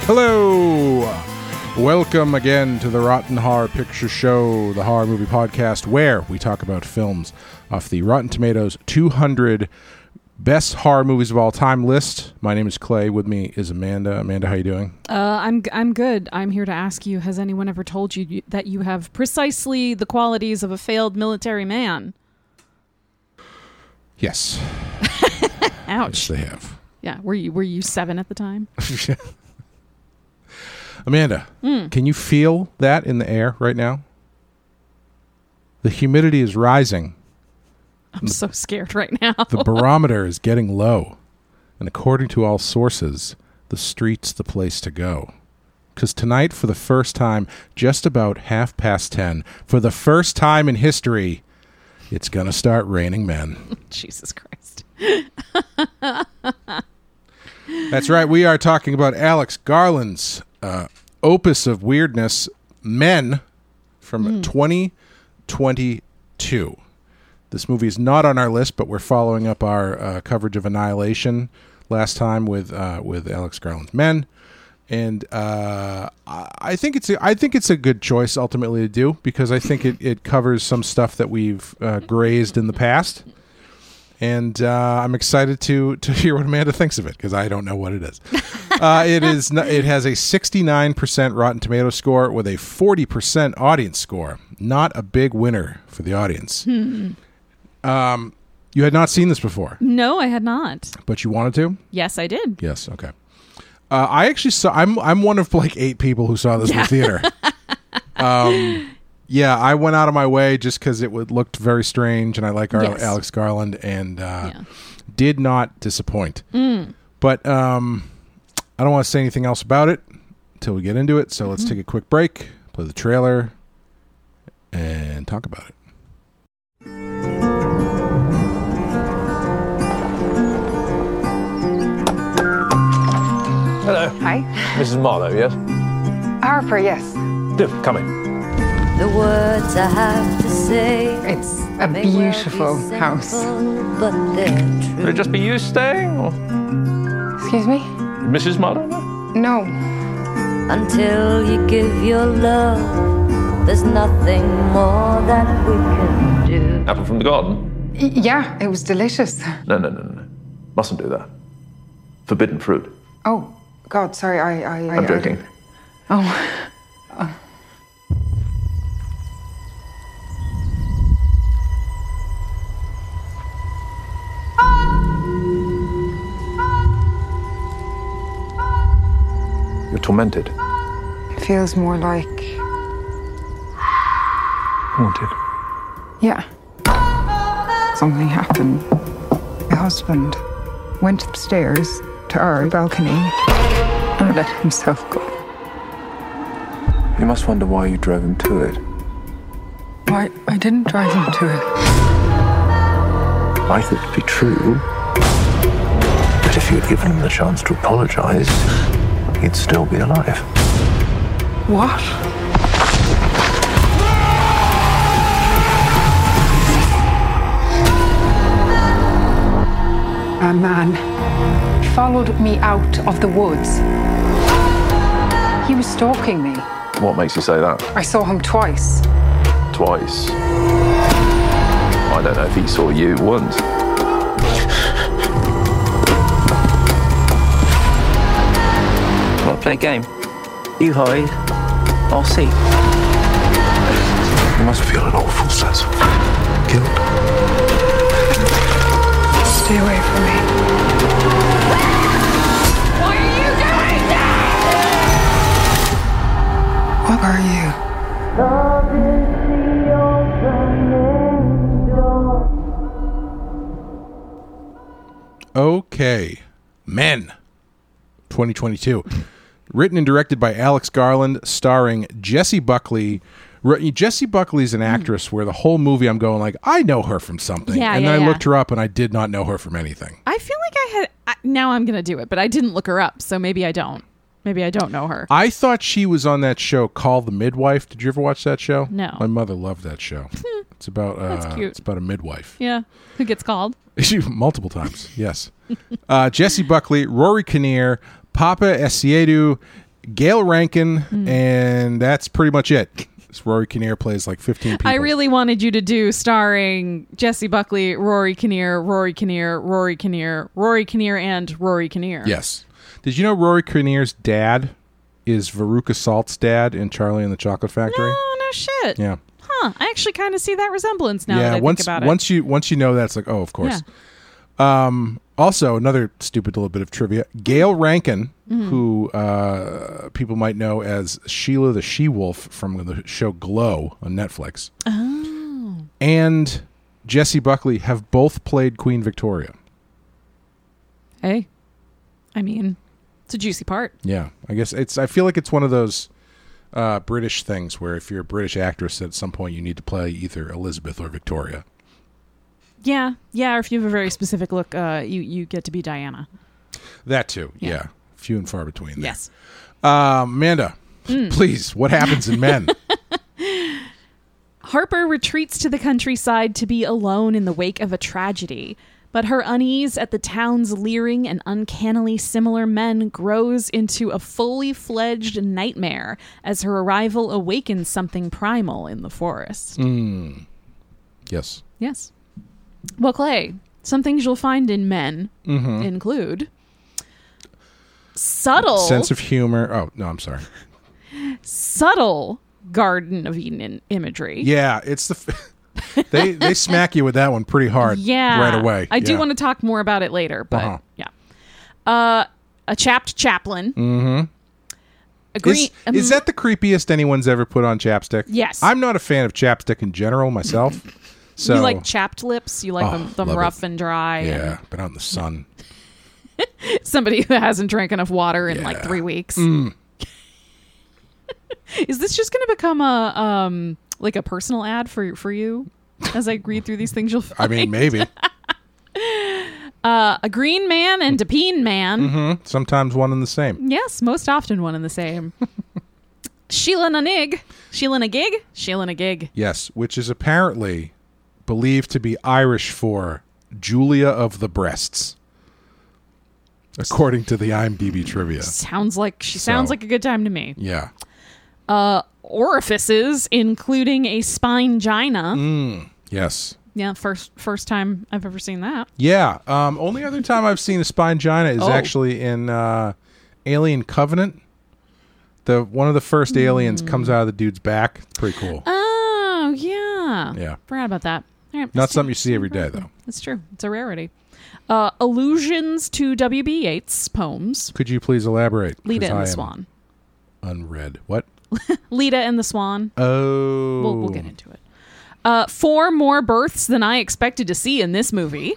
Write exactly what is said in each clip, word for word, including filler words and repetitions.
Hello! Welcome again to the Rotten Horror Picture Show, the horror movie podcast where we talk about films off the Rotten Tomatoes two hundred Best Horror Movies of All Time list. My name is Clay. With me is Amanda. Amanda, how you doing? Uh, I'm I'm good. I'm here to ask you, has anyone ever told you that you have precisely the qualities of a failed military man? Yes. Ouch. Yes, they have. Yeah. Were you were you seven at the time? Amanda, mm. Can you feel that in the air right now? The humidity is rising. I'm the, so scared right now. The barometer is getting low. And according to all sources, the street's the place to go. Because tonight, for the first time, just about half past ten, for the first time in history, it's going to start raining men. Jesus Christ. That's right. We are talking about Alex Garland's uh, opus of weirdness, Men, from mm. twenty twenty-two. This movie is not on our list, but we're following up our uh, coverage of Annihilation last time with uh, with Alex Garland's Men, and uh, I think it's a, I think it's a good choice ultimately to do because I think it, it covers some stuff that we've uh, grazed in the past. And uh, I'm excited to to hear what Amanda thinks of it because I don't know what it is. Uh, it is n- it has a sixty-nine percent Rotten Tomato score with a forty percent audience score. Not a big winner for the audience. Hmm. Um, you had not seen this before. No, I had not. But you wanted to? Yes, I did. Yes. Okay. Uh, I actually saw. I'm I'm one of like eight people who saw this yeah. in the theater. um. Yeah, I went out of my way just because it would, looked very strange, and I like our yes. Alex Garland, and uh, yeah. did not disappoint. Mm. But um, I don't want to say anything else about it until we get into it, so mm-hmm. let's take a quick break, play the trailer, and talk about it. Hello. Hi. Missus Marlowe, yes? Harper, yes. Do, come in. The words I have to say. It's a beautiful well be house. Simple, but they're true. Would it just be you staying, or Excuse me? Missus Marlowe? No. Until you give your love, there's nothing more that we can do. Apple from the garden? Y- yeah, it was delicious. No, no, no, no. Mustn't do that. Forbidden fruit. Oh, God, sorry, I... I I'm I, joking. I, oh. oh. You're tormented. It feels more like... Haunted. Yeah. Something happened. My husband went upstairs to our balcony and let himself go. You must wonder why you drove him to it. Why? I didn't drive him to it. I thought it'd be true. But if you had given him the chance to apologize, he'd still be alive. What? A man followed me out of the woods. He was stalking me. What makes you say that? I saw him twice. Twice. I don't know if he saw you once. Want to play a game? You hide, I'll see. You must feel an awful sense of guilt. Stay away from me. What are you doing now? What are you? Okay. Men. twenty twenty-two. Written and directed by Alex Garland, starring Jessie Buckley. Jessie Buckley's an actress mm. where the whole movie I'm going like, I know her from something. Yeah, and yeah, then I yeah. looked her up and I did not know her from anything. I feel like I had... I, now I'm going to do it, but I didn't look her up, so maybe I don't. Maybe I don't know her. I thought she was on that show Call the Midwife. Did you ever watch that show? No. My mother loved that show. It's about uh, That's cute. It's about a midwife. Yeah. Who gets called? Multiple times, yes. uh, Jessie Buckley, Rory Kinnear, Papa Essiedu, Gail Rankin, and that's pretty much it. Rory Kinnear plays like fifteen people. I really wanted you to do starring Jesse Buckley, Rory Kinnear, Rory Kinnear, Rory Kinnear, Rory Kinnear, and Rory Kinnear. Yes. Did you know Rory Kinnear's dad is Veruca Salt's dad in Charlie and the Chocolate Factory? No, no shit. Yeah. Huh. I actually kind of see that resemblance now yeah, that I once, think about it. Once you, once you know that, it's like, oh, of course. Yeah. Um, also, another stupid little bit of trivia. Gail Rankin, mm-hmm. who uh, people might know as Sheila the She-Wolf from the show Glow on Netflix, oh. and Jessie Buckley have both played Queen Victoria. Hey. I mean, it's a juicy part. Yeah. I guess it's, I feel like it's one of those uh, British things where if you're a British actress, at some point you need to play either Elizabeth or Victoria. Yeah, yeah. Or if you have a very specific look, uh, you you get to be Diana. That too. Yeah, Yeah. few and far between. There. Yes. Uh, Amanda, Mm. please. What happens in Men? Harper retreats to the countryside to be alone in the wake of a tragedy, but her unease at the town's leering and uncannily similar men grows into a fully fledged nightmare as her arrival awakens something primal in the forest. Mm. Yes. Yes. Well, Clay, some things you'll find in Men Mm-hmm. include subtle Sense of humor. Oh no, I'm sorry. subtle Garden of Eden imagery. Yeah, it's the. F- they they smack you with that one pretty hard. Yeah, right away. I do Yeah. want to talk more about it later, but Uh-huh. yeah. Uh, a chapped chaplain. Mm-hmm. A green. Is, is that the creepiest anyone's ever put on chapstick? Yes. I'm not a fan of chapstick in general myself. So you like chapped lips? You like Oh, them, them love rough it. and dry? yeah, but out in the sun. And somebody who hasn't drank enough water in like Yeah. three weeks. Mm. Is this just going to become a um like a personal ad for for you? As I read through these things, you'll find. I mean, maybe. Uh, a green man and a peen man. Mm-hmm. Sometimes one and the same. Yes, most often one and the same. Sheila na nig. Sheila na gig. Sheila na gig. Yes, which is apparently believed to be Irish for Julia of the Breasts, according to the IMDb trivia. Sounds like she So- sounds like a good time to me. Yeah. Uh, orifices, including a spine-gina. Mm, yes. Yeah, first first time I've ever seen that. Yeah. Um, only other time I've seen a spine-gina is Oh. actually in uh, Alien Covenant. The one of the first aliens comes out of the dude's back. Pretty cool. Oh, yeah. Yeah. Forgot about that. All right, Not stand- something you see every stand day, corrected. though. That's true. It's a rarity. Uh, allusions to W B. Yeats' poems. Could you please elaborate? Lita 'Cause and I the am Swan. Unread. What? Lita and the Swan. Oh. We'll, we'll get into it. Uh, four more births than I expected to see in this movie.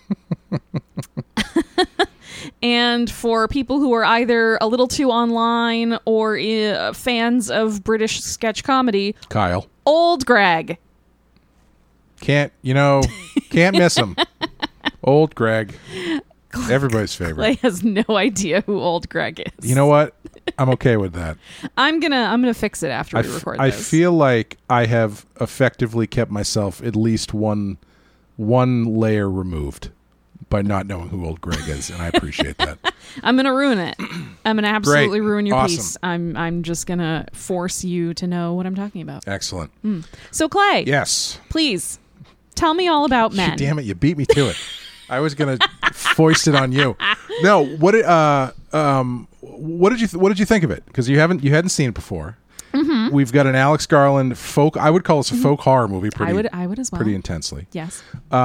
And for people who are either a little too online or uh, fans of British sketch comedy, Kyle. Old Greg. Can't, you know, can't miss him. Old Greg. Everybody's favorite. Clay has no idea who Old Greg is. You know what? I'm okay with that. I'm gonna I'm gonna fix it after I, we f- record I this. feel like I have effectively kept myself at least one one layer removed by not knowing who Old Greg is, and I appreciate that. I'm gonna ruin it. I'm gonna absolutely Great. ruin your Awesome. piece. I'm I'm just gonna force you to know what I'm talking about. Excellent. So Clay, Yes. please tell me all about men. Damn it, you beat me to it. I was gonna foist it on you. No, what did uh um what did you th- what did you think of it? Because you haven't you hadn't seen it before. Mm-hmm. We've got an Alex Garland folk. I would call this a folk horror movie. Pretty, I would I would as well. pretty intensely. Yes.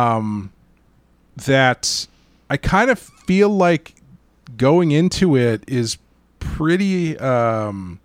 That I kind of feel like going into it is pretty. Um,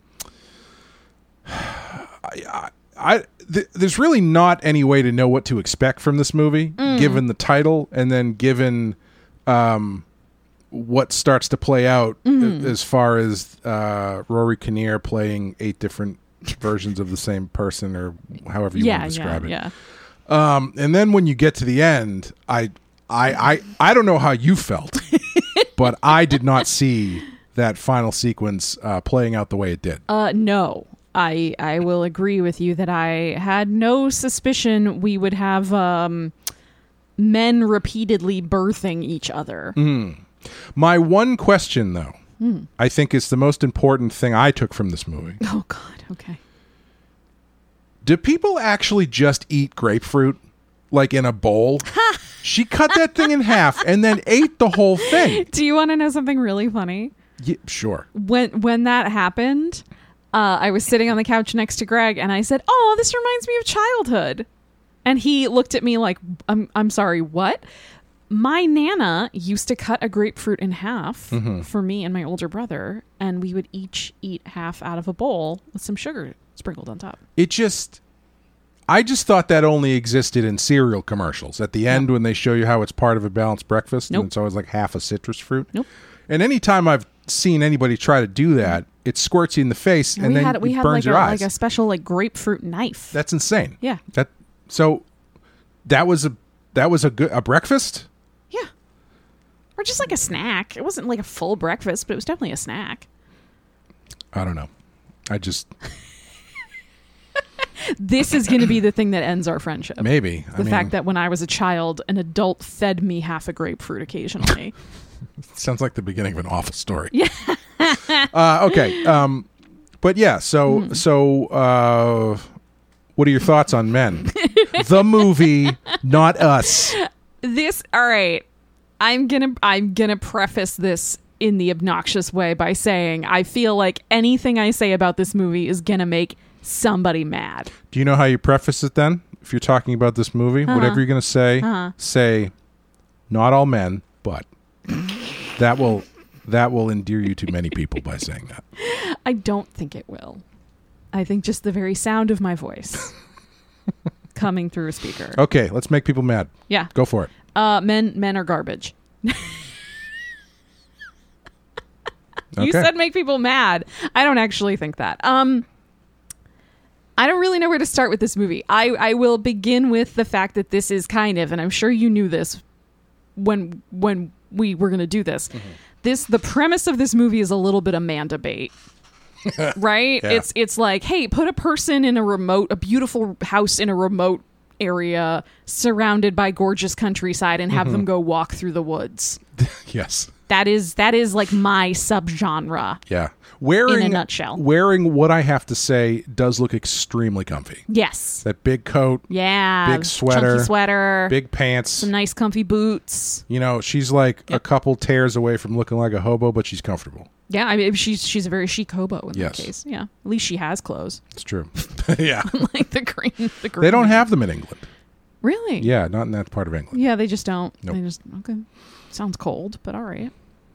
I, I, I th- there's really not any way to know what to expect from this movie, given the title, and then given um, what starts to play out a- as far as uh, Rory Kinnear playing eight different versions of the same person, or however you Yeah, want to yeah, describe it. yeah. Um, and then when you get to the end, I, I, I, I don't know how you felt, but I did not see that final sequence uh, playing out the way it did. Uh, no. I I will agree with you that I had no suspicion we would have um, men repeatedly birthing each other. My one question, though, I think is the most important thing I took from this movie. Oh, God. Okay. Do people actually just eat grapefruit like in a bowl? She cut that thing in half and then ate the whole thing. Do you want to know something really funny? Yeah, sure. When when that happened, uh, I was sitting on the couch next to Greg, and I said, "Oh, this reminds me of childhood." And he looked at me like, "I'm I'm sorry, what?" My Nana used to cut a grapefruit in half Mm-hmm. for me and my older brother, and we would each eat half out of a bowl with some sugar sprinkled on top. It just, I just thought that only existed in cereal commercials. At the end, when they show you how it's part of a balanced breakfast, Nope. and it's always like half a citrus fruit. Nope. And anytime I've seen anybody try to do that, it squirts you in the face, and, we then had we it had burns like a, your eyes. like a special like grapefruit knife. That's insane. Yeah. That so that was a that was a good a breakfast. Yeah. Or just like a snack. It wasn't like a full breakfast, but it was definitely a snack. I don't know. I just This is going to be the thing that ends our friendship. maybe The I mean, fact that when I was a child, an adult fed me half a grapefruit occasionally. sounds like the beginning of an awful story. Yeah. uh, okay. Um, but yeah. So Hmm. so uh, what are your thoughts on Men? The movie, not us. This, all right. I'm gonna I'm gonna preface this in the obnoxious way by saying I feel like anything I say about this movie is gonna make somebody mad. Do you know how you preface it then? If you're talking about this movie, Uh-huh. whatever you're going to say, Uh-huh. say, not all men, but that will that will endear you to many people by saying that. I don't think it will. I think just the very sound of my voice coming through a speaker. Okay, let's make people mad. Yeah. Go for it. Uh, men men are garbage. Okay. You said make people mad. I don't actually think that. Um, I don't really know where to start with this movie. I, I will begin with the fact that this is kind of, and I'm sure you knew this when when we were going to do this. Mm-hmm. This the premise of this movie is a little bit Amanda bait. Right? Yeah. It's it's like, hey, put a person in a remote, a beautiful house in a remote area surrounded by gorgeous countryside and have Mm-hmm. them go walk through the woods. Yes. That is that is like my subgenre. Yeah. Wearing In a nutshell. Wearing what I have to say does look extremely comfy. Yes. That big coat, Yeah. Big sweater. Chunky sweater. big pants. Some nice comfy boots. You know, she's like a couple tears away from looking like a hobo, but she's comfortable. Yeah, I mean she's she's a very chic hobo in Yes. that case. Yeah. At least she has clothes. It's true. Yeah. Like the green the green. They don't have them in England. Really? Yeah, not in that part of England. Yeah, they just don't. Nope. They just okay. Sounds cold, but all right.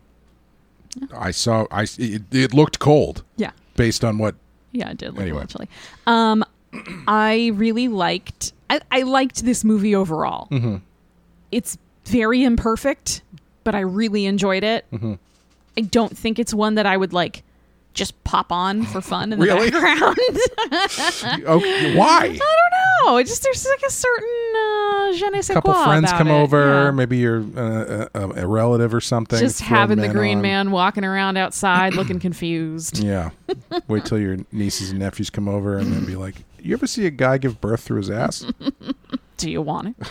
I saw. I it, it looked cold Yeah. based on what. Yeah, it did look Anyway. a little chilly. Um, I really liked. I, I liked this movie overall. Mm-hmm. It's very imperfect, but I really enjoyed it. Mm-hmm. I don't think it's one that I would like just pop on for fun in the Really? background. Okay, why? I don't know. It just there's like a certain uh, je ne sais A couple quoi friends about come it. over. Yeah. Maybe you're uh, a, a relative or something. Just throw having the men green on. man walking around outside looking confused. Yeah. Wait till your nieces and nephews come over and then be like, "You ever see a guy give birth through his ass?" Do you want it?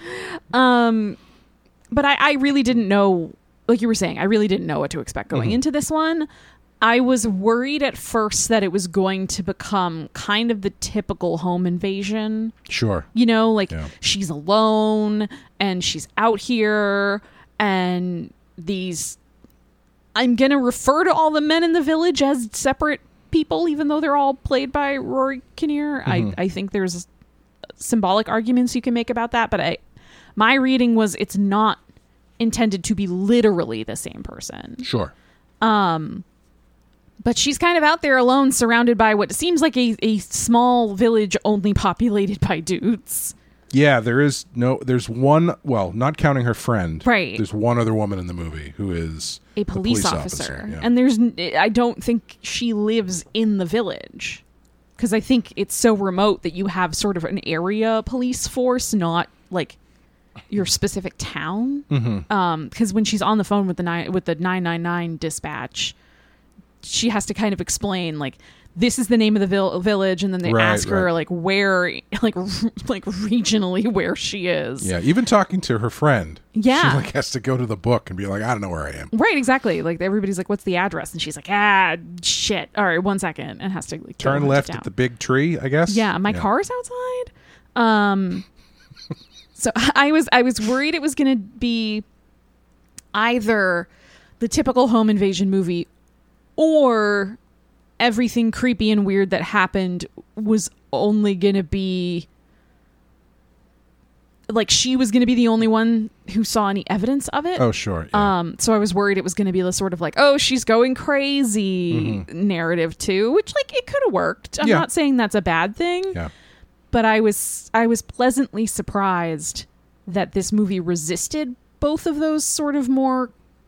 um, but I, I really didn't know, like you were saying, I really didn't know what to expect going Mhm. into this one. I was worried at first that it was going to become kind of the typical home invasion. Sure. You know, like Yeah. she's alone and she's out here and these I'm going to refer to all the men in the village as separate people, even though they're all played by Rory Kinnear. Mhm. I, I think there's symbolic arguments you can make about that, but I, my reading was it's not intended to be literally the same person. Sure. Um, but she's kind of out there alone, surrounded by what seems like a, a small village only populated by dudes. Yeah, there is no. There's one. Well, not counting her friend. Right. There's one other woman in the movie who is A police, police officer. officer, yeah. And there's, n- I don't think she lives in the village. Because I think it's so remote that you have sort of an area police force, not like your specific town. Mm-hmm. Um, because when she's on the phone with the nine with the nine nine nine dispatch, she has to kind of explain like, this is the name of the vil- village, and then they Right, ask her right. like where, like r- like regionally where she is. Yeah, even talking to her friend. Yeah. She like has to go to the book and be like, I don't know where I am. Right, exactly. Like everybody's like, "What's the address?" And she's like, "Ah, shit. All right, one second," and has to like, go Turn hunt it left down. at the big tree, I guess. Yeah, my car's outside. Um, so I was I was worried it was going to be either the typical home invasion movie or everything creepy and weird that happened was only going to be like she was going to be the only one who saw any evidence of it. Oh, sure. Yeah. Um, so I was worried it was going to be the sort of like, oh, she's going crazy narrative too, which like it could have worked. I'm Yeah. not saying that's a bad thing, yeah. but I was I was pleasantly surprised that this movie resisted both of those sort of more,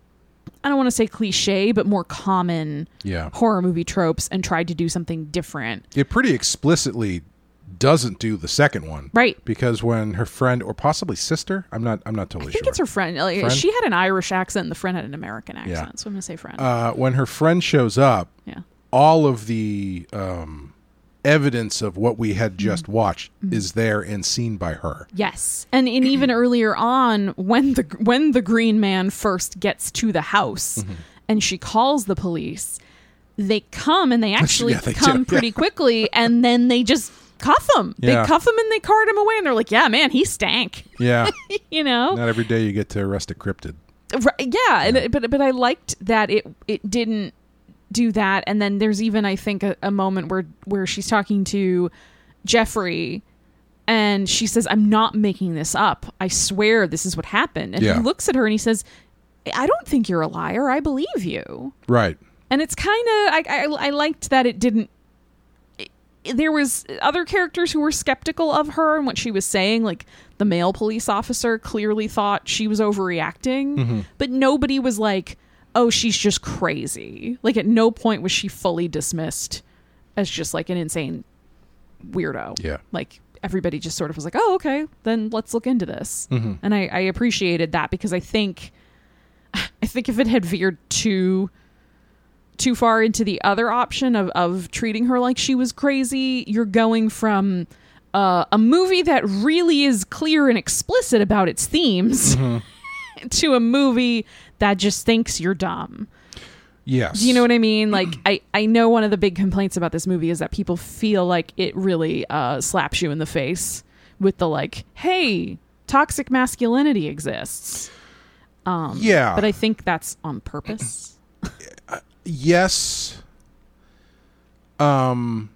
I don't want to say cliche, but more common Yeah. horror movie tropes and tried to do something different. It pretty explicitly doesn't do the second one. Right. Because when her friend or possibly sister, I'm not I'm not I totally think sure. it's her friend. Like, Friend? she had an Irish accent and the friend had an American accent. Yeah. So I'm going to say friend. Uh, when her friend shows up, yeah. all of the um, evidence of what we had just watched is there and seen by her. Yes, and and even earlier on, when the when the Green Man first gets to the house, Mm-hmm. and she calls the police, they come and they actually Yeah, they do, come yeah. pretty quickly, and then they just cuff him. Yeah. They cuff him and they cart him away, and they're like, "Yeah, man, he stank." Yeah. You know, Not every day you get to arrest a cryptid. Right, yeah, and it- but but I liked that it it didn't do that. And then there's even I think a, a moment where where she's talking to Jeffrey and she says, "I'm not making this up. I swear this is what happened." And Yeah. he looks at her and he says, "I don't think you're a liar. I believe you." Right. And it's kind of I, I I liked that it didn't. It, there was other characters who were skeptical of her and what she was saying. Like the male police officer clearly thought she was overreacting, Mm-hmm. but nobody was like, "Oh, she's just crazy." Like at no point was she fully dismissed as just like an insane weirdo. Yeah. Like everybody just sort of was like, "Oh, okay, then let's look into this." Mm-hmm. And I, I appreciated that because I think, I think if it had veered too, too far into the other option of, of treating her like she was crazy, you're going from uh, a movie that really is clear and explicit about its themes to a movie that just thinks you're dumb. Yes. Do you know what I mean? Like, I, I know one of the big complaints about this movie is that people feel like it really uh, slaps you in the face with the like, hey, toxic masculinity exists. Um, Yeah. But I think that's on purpose. Yes. Um,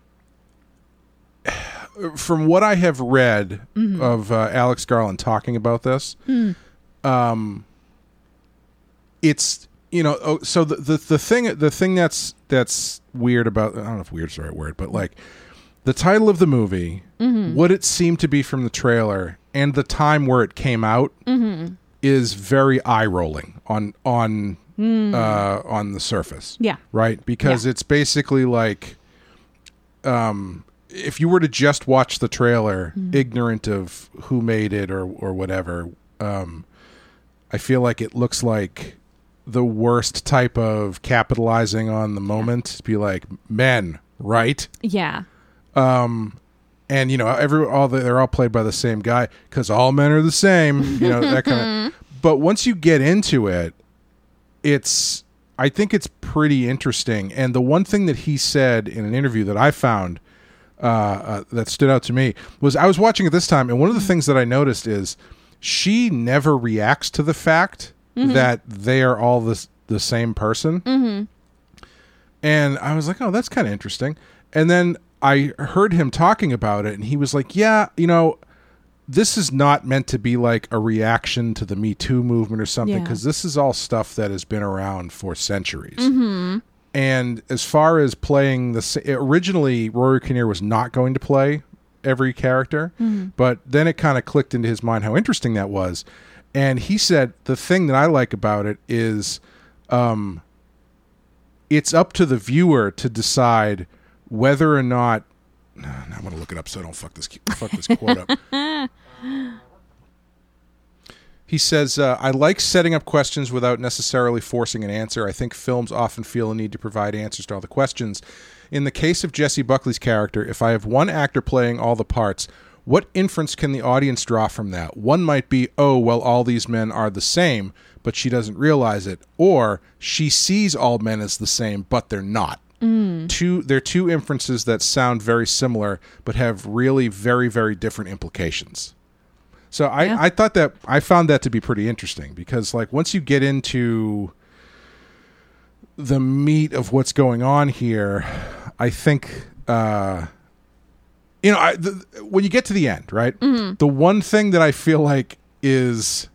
from what I have read Mm-hmm. of uh, Alex Garland talking about this, Mm. um, it's you know oh, so the, the the thing the thing that's that's weird about I don't know if weird's the right word, but like the title of the movie, Mm-hmm. what it seemed to be from the trailer, and the time where it came out Mm-hmm. is very eye rolling on on uh, on the surface. Yeah. Right? Because Yeah. it's basically like um if you were to just watch the trailer, ignorant of who made it or or whatever, um I feel like it looks like the worst type of capitalizing on the moment to be like men, right? Yeah. And you know, every all the, they're all played by the same guy because all men are the same. You know that kind of. But once you get into it, it's I think it's pretty interesting. And the one thing that he said in an interview that I found uh, uh, that stood out to me was I was watching it this time, and one of the things that I noticed is she never reacts to the fact that they are all the the same person. Mm-hmm. And I was like, oh, that's kind of interesting. And then I heard him talking about it, and he was like, yeah, you know, this is not meant to be like a reaction to the Me Too movement or something, Yeah. because this is all stuff that has been around for centuries. Mm-hmm. And as far as playing the sa- originally, Rory Kinnear was not going to play every character, but then it kind of clicked into his mind how interesting that was. And he said the thing that I like about it is um, it's up to the viewer to decide whether or not. Nah, I'm going to look it up so I don't fuck this fuck this quote up. He says, uh, I like setting up questions without necessarily forcing an answer. I think films often feel a need to provide answers to all the questions. In the case of Jessie Buckley's character, if I have one actor playing all the parts, what inference can the audience draw from that? One might be, oh, well, all these men are the same, but she doesn't realize it. Or she sees all men as the same, but they're not. Mm. Two, they're two inferences that sound very similar, but have really very, very different implications. So I, yeah. I thought that I found that to be pretty interesting because, like, once you get into the meat of what's going on here, I think, uh, you know, I, the, when you get to the end, right, mm-hmm. the one thing that I feel like is,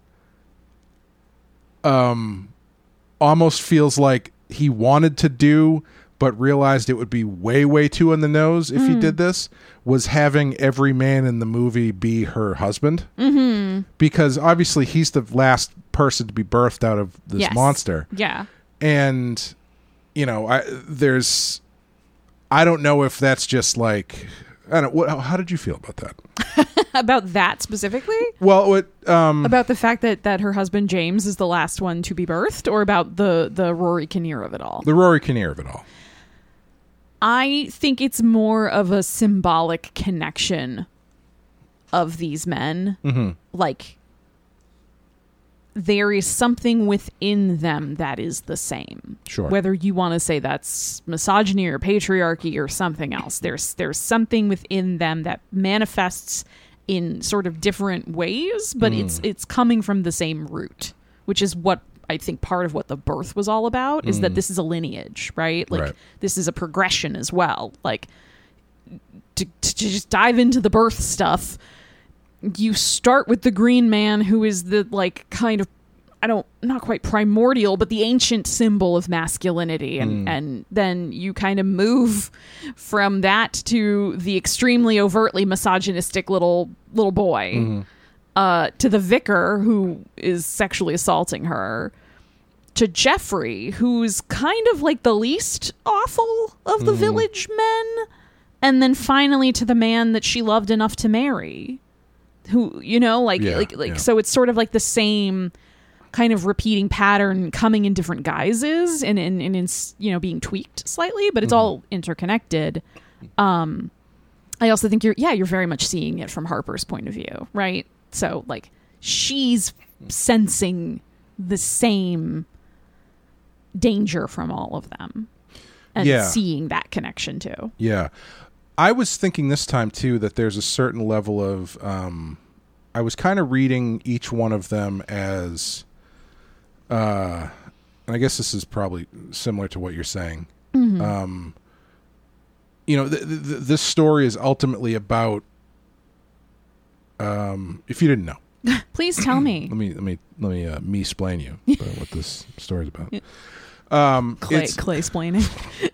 um, almost feels like he wanted to do, but realized it would be way, way too on the nose if mm. he did this, was having every man in the movie be her husband. Mm-hmm. Because obviously he's the last person to be birthed out of this yes. monster. Yeah. And, you know, I, there's, I don't know if that's just like, I don't what, how did you feel about that? About that specifically? Well, what, um, about the fact that, that her husband James is the last one to be birthed, or about the, the Rory Kinnear of it all? The Rory Kinnear of it all. I think it's more of a symbolic connection of these men. Mm-hmm. Like, there is something within them that is the same. Sure. Whether you want to say that's misogyny or patriarchy or something else, there's there's something within them that manifests in sort of different ways, but mm. it's it's coming from the same root, which is what I think part of what the birth was all about, is mm. that this is a lineage, right? Like right. this is a progression as well. Like to, to just dive into the birth stuff, you start with the green man, who is the like kind of, I don't, not quite primordial, but the ancient symbol of masculinity. And, mm. and then you kind of move from that to the extremely overtly misogynistic little, little boy. Mm. Uh, to the vicar who is sexually assaulting her, to Jeffrey, who's kind of like the least awful of the mm. village men, and then finally to the man that she loved enough to marry, who, you know, like, yeah, like, like, yeah. So it's sort of like the same kind of repeating pattern coming in different guises and, and, and in, you know, being tweaked slightly, but it's mm. all interconnected. Um, I also think you're, yeah, you're very much seeing it from Harper's point of view, right? So, like, she's sensing the same danger from all of them and yeah. seeing that connection, too. Yeah. I was thinking this time, too, that there's a certain level of... Um, I was kind of reading each one of them as... Uh, and I guess this is probably similar to what you're saying. Mm-hmm. Um, you know, th- th- this story is ultimately about... Um, if you didn't know, please tell me. let me let me let me uh, me explain you about what this story is about. Um, clay clay explaining.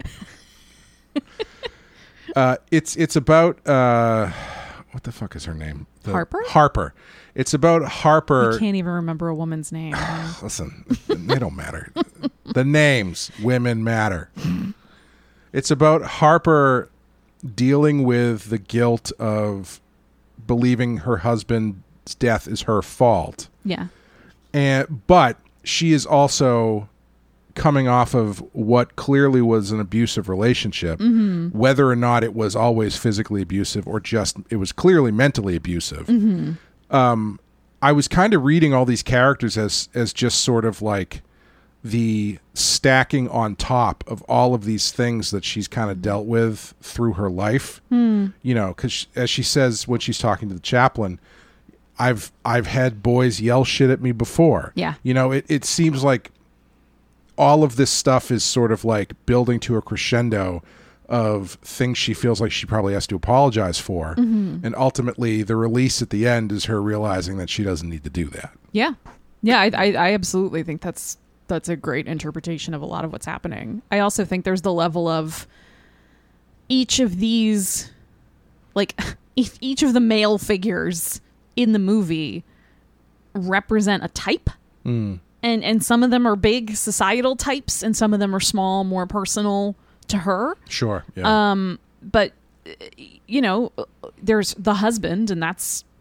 uh, it's it's about uh, what the fuck is her name? The, Harper. Harper. It's about Harper. I can't even remember a woman's name. Listen, they don't matter. The names, women matter. It's about Harper dealing with the guilt of believing her husband's death is her fault. Yeah. And but she is also coming off of what clearly was an abusive relationship, mm-hmm. whether or not it was always physically abusive or just it was clearly mentally abusive. Mm-hmm. Um, I was kind of reading all these characters as as just sort of like the stacking on top of all of these things that she's kind of dealt with through her life. Mm. You know, because as she says when she's talking to the chaplain, I've I've had boys yell shit at me before. Yeah. You know, it, it seems like all of this stuff is sort of like building to a crescendo of things she feels like she probably has to apologize for. Mm-hmm. And ultimately the release at the end is her realizing that she doesn't need to do that. Yeah. Yeah, I, I, I absolutely think that's that's a great interpretation of a lot of what's happening. I also think there's the level of each of these, like each of the male figures in the movie represent a type. Mm. And and some of them are big societal types and some of them are small, more personal to her. Sure. Yeah. Um, but, you know, there's the husband, and that's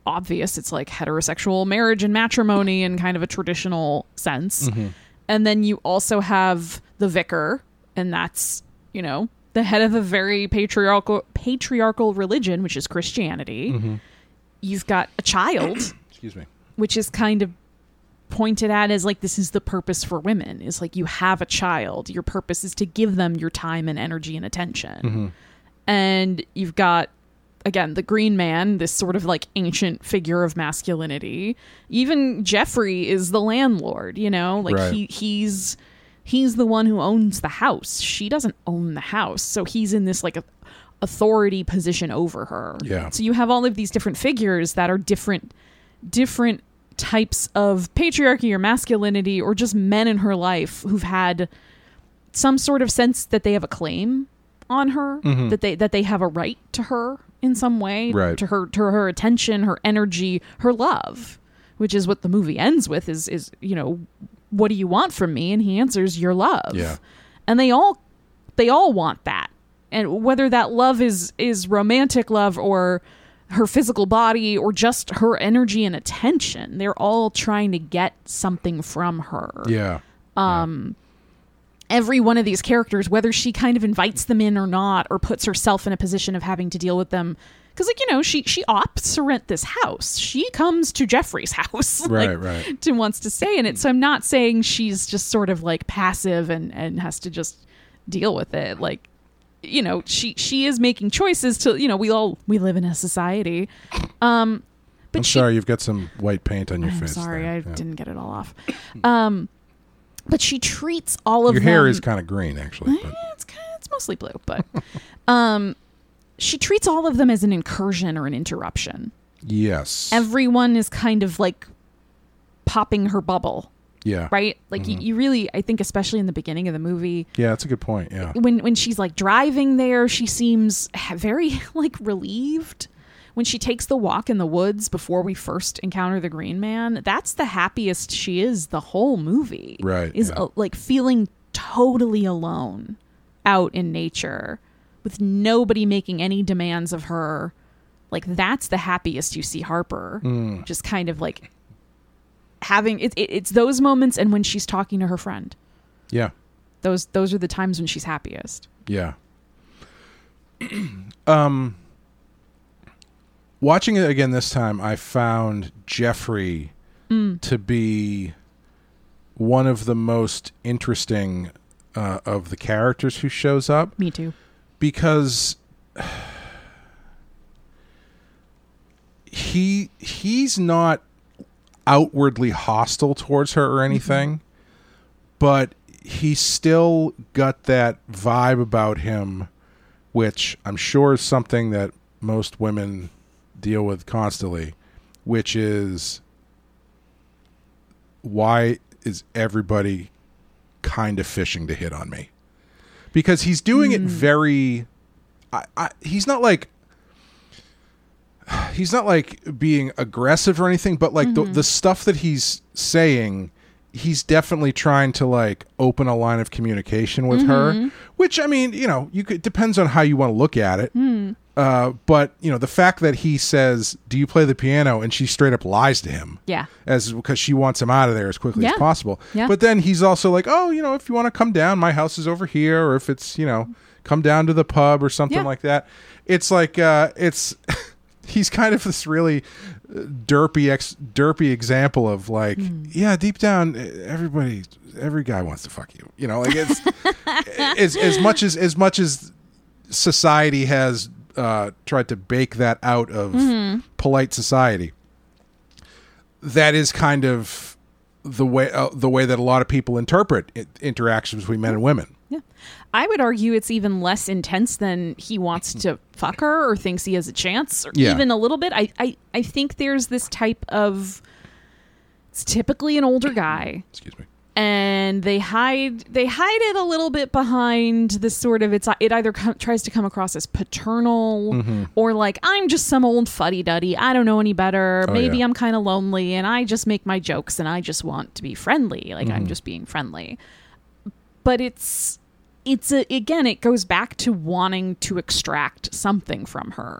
obvious. It's like heterosexual marriage and matrimony in kind of a traditional sense. Mm-hmm. And then you also have the vicar, and that's, you know, the head of a very patriarchal patriarchal religion, which is Christianity. Mm-hmm. You've got a child, Excuse me. which is kind of pointed at as like, this is the purpose for women, is like, you have a child. Your purpose is to give them your time and energy and attention. Mm-hmm. And you've got, again, the green man, this sort of like ancient figure of masculinity. Even Jeffrey is the landlord, you know, like Right. he he's he's the one who owns the house. She doesn't own the house. So he's in this like a authority position over her. Yeah. So you have all of these different figures that are different different types of patriarchy or masculinity, or just men in her life who've had some sort of sense that they have a claim on her, Mm-hmm. that they that they have a right to her in some way, Right. to her to her attention, her energy, her love, which is what the movie ends with, is is you know, what do you want from me? And he answers, your love. Yeah. And they all they all want that. And whether that love is is romantic love or her physical body or just her energy and attention, they're all trying to get something from her. Yeah. Every one of these characters, whether she kind of invites them in or not, or puts herself in a position of having to deal with them, because, like, you know, she she opts to rent this house. She comes to Jeffrey's house, Right, like, right. to wants to stay in it. So I'm not saying she's just sort of like passive and and has to just deal with it. Like, you know, she she is making choices to, you know, we all we live in a society. Um, but I'm she, sorry, you've got some white paint on your I'm face. sorry, there. I Yeah. didn't get it all off. Um, but she treats all of Your them. hair is kind of green, actually. But. Eh, it's kind of, it's mostly blue, but um, she treats all of them as an incursion or an interruption. Yes. Everyone is kind of like popping her bubble, yeah. right? Like Mm-hmm. you, you really, I think, especially in the beginning of the movie, Yeah, that's a good point. Yeah. when when she's like driving there, she seems ha- very like relieved. When she takes the walk in the woods before we first encounter the Green Man, that's the happiest she is the whole movie. Right, Is yeah. uh, like feeling totally alone out in nature with nobody making any demands of her. Like, that's the happiest you see Harper. Mm. Just kind of like having it, it, it's those moments, and when she's talking to her friend. Yeah. Those those are the times when she's happiest. Yeah. um, watching it again this time, I found Jeffrey Mm. to be one of the most interesting uh, of the characters who shows up, Me too. because he he's not outwardly hostile towards her or anything, but he's still got that vibe about him, which I'm sure is something that most women deal with constantly, which is, why is everybody kind of fishing to hit on me? Because he's doing it very I, I, he's not like he's not like being aggressive or anything, but like the, the stuff that he's saying, he's definitely trying to like open a line of communication with her, which, I mean, you know, you could, depends on how you want to look at it. Uh, but you know, the fact that he says, "Do you play the piano?" and she straight up lies to him, Yeah. as because she wants him out of there as quickly Yeah. as possible. Yeah. But then he's also like, "Oh, you know, if you want to come down, my house is over here, or if it's, you know, come down to the pub or something Yeah. like that." It's like uh, it's he's kind of this really uh, derpy ex derpy example of like, yeah, deep down, everybody, every guy wants to fuck you. You know, like it's as as much as as much as society has uh, tried to bake that out of polite society. That is kind of the way uh, the way that a lot of people interpret it, interactions between men and women. Yeah. I would argue it's even less intense than he wants to fuck her or thinks he has a chance, or Yeah. even a little bit. I, I, I think there's this type of, it's typically an older guy, Excuse me. and they hide they hide it a little bit behind this sort of, it's it either com- tries to come across as paternal Mm-hmm. or like, I'm just some old fuddy-duddy, I don't know any better, Oh, maybe yeah. I'm kind of lonely and I just make my jokes and I just want to be friendly, like Mm-hmm. I'm just being friendly. But it's it's a, again, it goes back to wanting to extract something from her.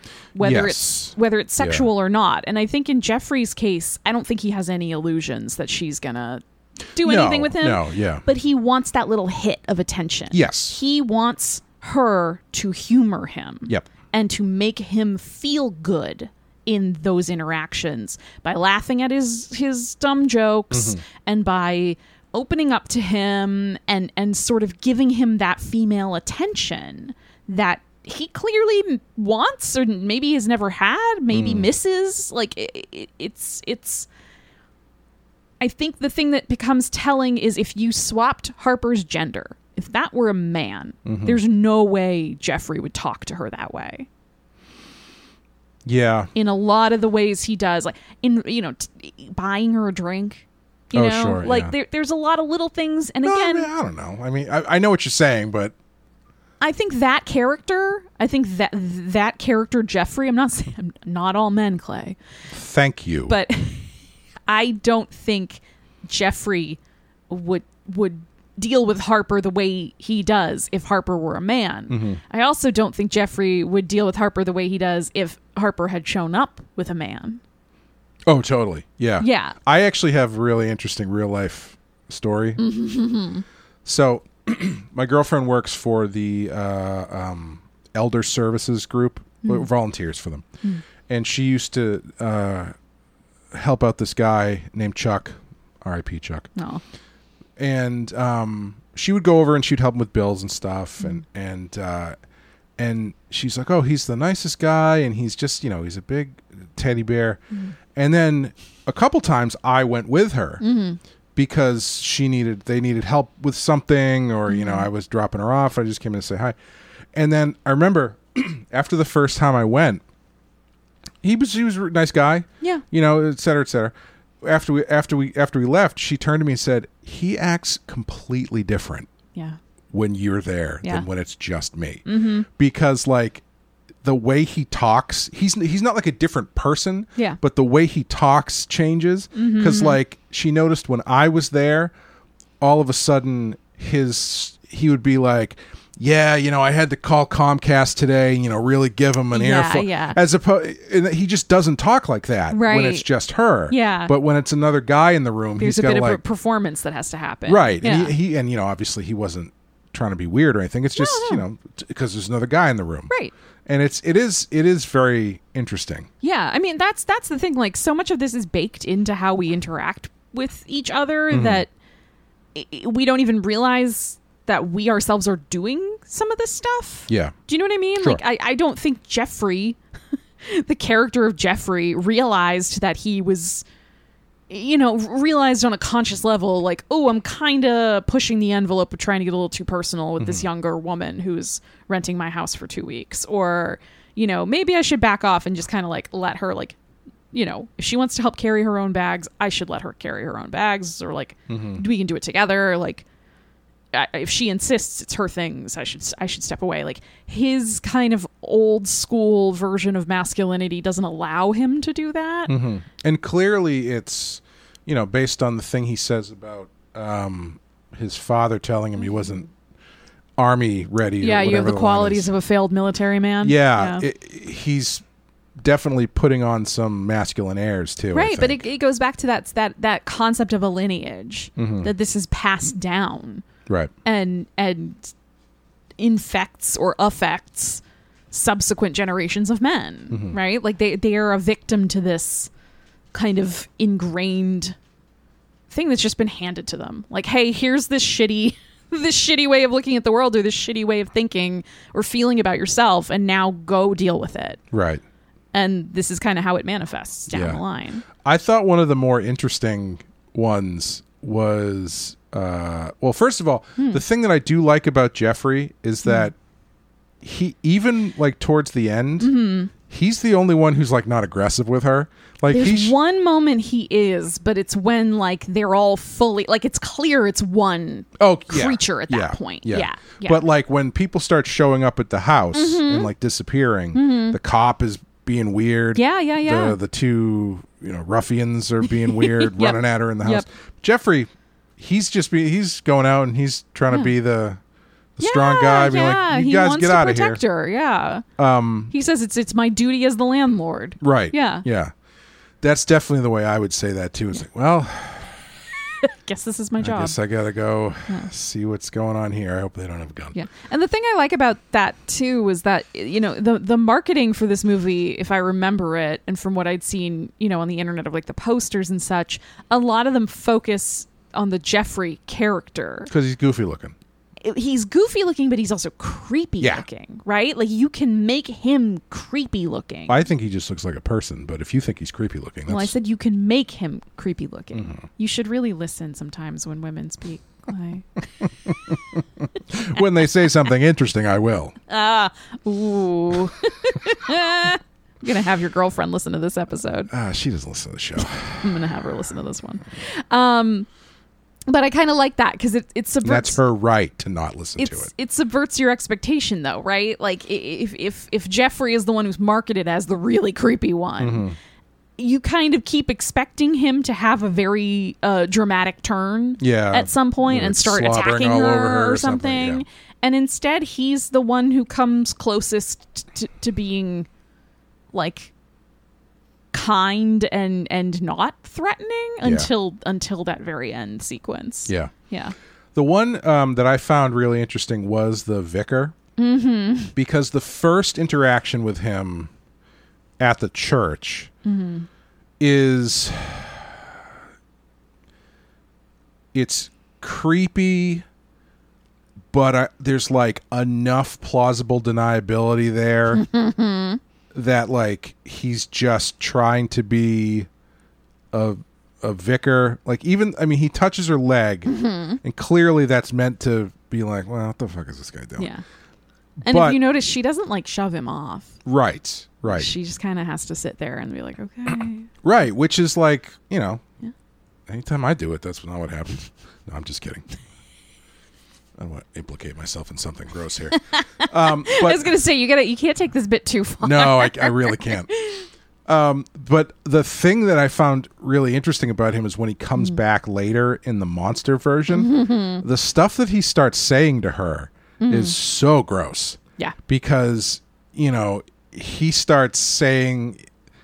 whether Yes. it's whether it's sexual or not. And I think in Jeffrey's case, I don't think he has any illusions that she's gonna do No, anything with him. no, yeah. But he wants that little hit of attention. Yes. He wants her to humor him. Yep. And to make him feel good in those interactions by laughing at his his dumb jokes Mm-hmm. and by opening up to him and and sort of giving him that female attention that he clearly wants, or maybe has never had, maybe Mm. misses. Like it, it, it's it's I think the thing that becomes telling is if you swapped Harper's gender, if that were a man, Mm-hmm. there's no way Jeffrey would talk to her that way. Yeah. In a lot of the ways he does, like in, you know, t- buying her a drink, you Oh, know, sure, like yeah. there, there's a lot of little things. And No, I, again, mean, I don't know. I mean, I, I know what you're saying, but I think that character, I think that that character, Jeffrey, I'm not saying not all men, Clay, thank you. but I don't think Jeffrey would would deal with Harper the way he does if Harper were a man. Mm-hmm. I also don't think Jeffrey would deal with Harper the way he does if Harper had shown up with a man. Oh, totally. Yeah. Yeah. I actually have a really interesting real life story. So, my girlfriend works for the uh, um, Elder Services Group, volunteers for them. And she used to uh, help out this guy named Chuck, R I P Chuck. No. And um, she would go over and she'd help him with bills and stuff. And, and, uh, and she's like, oh, he's the nicest guy. And he's just, you know, he's a big teddy bear. And then a couple times I went with her because she needed, they needed help with something, or, you know, I was dropping her off. I just came in to say hi. And then I remember after the first time I went, he was, he was a nice guy, Yeah. you know, et cetera, et cetera. After we, after we, after we left, she turned to me and said, he acts completely different Yeah. when you're there Yeah. than when it's just me. Mm-hmm. Because like the way he talks, he's he's not like a different person. Yeah. But the way he talks changes. Because like she noticed when I was there, all of a sudden his he would be like, yeah, you know, I had to call Comcast today, you know, really give him an Yeah, earful. yeah. As opposed, he just doesn't talk like that when Right. it's just her. Yeah. But when it's another guy in the room, There's he's a got bit of like a performance that has to happen. right. Yeah. And he, he and you know, obviously he wasn't trying to be weird or anything. It's just no. you know because there's another guy in the room. Right. And it's it is it is very interesting. Yeah, I mean that's that's the thing. Like so much of this is baked into how we interact with each other that i- we don't even realize that we ourselves are doing some of this stuff. Yeah. Do you know what I mean? Sure. Like I, I don't think Jeffrey, the character of Jeffrey, realized that he was, you know, realized on a conscious level, like, oh, I'm kind of pushing the envelope of trying to get a little too personal with this younger woman who's renting my house for two weeks. Or, you know, maybe I should back off and just kind of like let her, like, you know, if she wants to help carry her own bags, I should let her carry her own bags. Or like, we can do it together. Like, I- if she insists it's her things, I should I should step away. Like his kind of old school version of masculinity doesn't allow him to do that. And clearly it's you know based on the thing he says about um, his father telling him he wasn't army ready. Yeah, or you have whatever the line qualities is. of a failed military man. Yeah, It, he's definitely putting on some masculine airs too. I right. But think. it, it goes back to that that that concept of a lineage Mm-hmm. that this is passed down right. and and infects or affects subsequent generations of men. Mm-hmm. Right, like they they are a victim to this kind of ingrained thing that's just been handed to them. Like, hey, here's this shitty this shitty way of looking at the world or this shitty way of thinking or feeling about yourself, and now go deal with it. Right. And this is kind of how it manifests down Yeah. the line. I thought one of the more interesting ones was, uh, well, first of all, Hmm. the thing that I do like about Jeffrey is that he, even like towards the end, Mm-hmm. he's the only one who's like not aggressive with her. Like There's he's one moment he is, but it's when like they're all fully like it's clear it's one oh yeah, creature at that yeah, point. Yeah. Yeah, yeah. But like when people start showing up at the house Mm-hmm. and like disappearing, the cop is being weird. Yeah, yeah, yeah. The the two you know ruffians are being weird, Yep. running at her in the house. Yep. Jeffrey, he's just be he's going out and he's trying Yeah. to be the the strong guy, being yeah, like, "You he guys wants get to out of here." protect her. Yeah. Um, he says it's it's my duty as the landlord. right. Yeah. Yeah. That's definitely the way I would say that too. It's like, well, Guess this is my I job. guess I gotta go see what's going on here. I hope they don't have a gun. Yeah. And the thing I like about that too was that, you know, the the marketing for this movie, if I remember it, and from what I'd seen, you know, on the internet of like the posters and such, a lot of them focus on the Jeffrey character. Because he's goofy looking. He's goofy looking, but he's also creepy Yeah. looking, right? Like you can make him creepy looking. I think he just looks like a person, but if you think he's creepy looking, that's... Well, I said you can make him creepy looking. Mm-hmm. You should really listen sometimes when women speak. Like, when they say something interesting, I will. ah, ooh. I'm gonna have your girlfriend listen to this episode. Ah, she doesn't listen to the show. I'm gonna have her listen to this one. Um, but I kind of like that because it it subverts. That's her right to not listen It's, to it. it subverts your expectation, though, right? Like i- if if if Jeffrey is the one who's marketed as the really creepy one, Mm-hmm. you kind of keep expecting him to have a very uh, dramatic turn, Yeah. at some point Like and start slobbering attacking all her, over her or or something, something. yeah. And instead, he's the one who comes closest to, to being like kind and and not threatening until until that very end sequence. Yeah. Yeah. The one um, that I found really interesting was the vicar. Mm-hmm. Because the first interaction with him at the church Mm-hmm. is... It's creepy, but I, there's like enough plausible deniability there that like he's just trying to be a a vicar. Like even I mean he touches her leg, Mm-hmm. and clearly that's meant to be like, well, what the fuck is this guy doing? Yeah. And But- if you notice, she doesn't like shove him off. Right, right, She just kind of has to sit there and be like, okay. right. Which is like, you know, Yeah. anytime I do it, that's not what happens. No, I'm just kidding. I don't want to implicate myself in something gross here. Um, but I was gonna say you gotta you can't take this bit too far. no, I, I really can't. Um, but the thing that I found really interesting about him is when he comes Mm. back later in the monster version, the stuff that he starts saying to her is so gross. Yeah. Because, you know, he starts saying,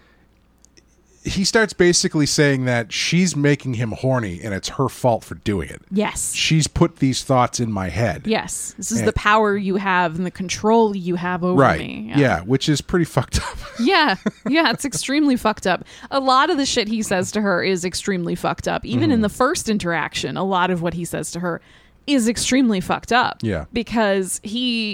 he starts basically saying that she's making him horny and it's her fault for doing it. Yes. She's put these thoughts in my head. Yes. This is And- the power you have and the control you have over Right. me. Yeah. Which is pretty fucked up. Yeah. Yeah. It's extremely fucked up. A lot of the shit he says to her is extremely fucked up. Even Mm-hmm. in the first interaction, a lot of what he says to her is extremely fucked up. Yeah. Because he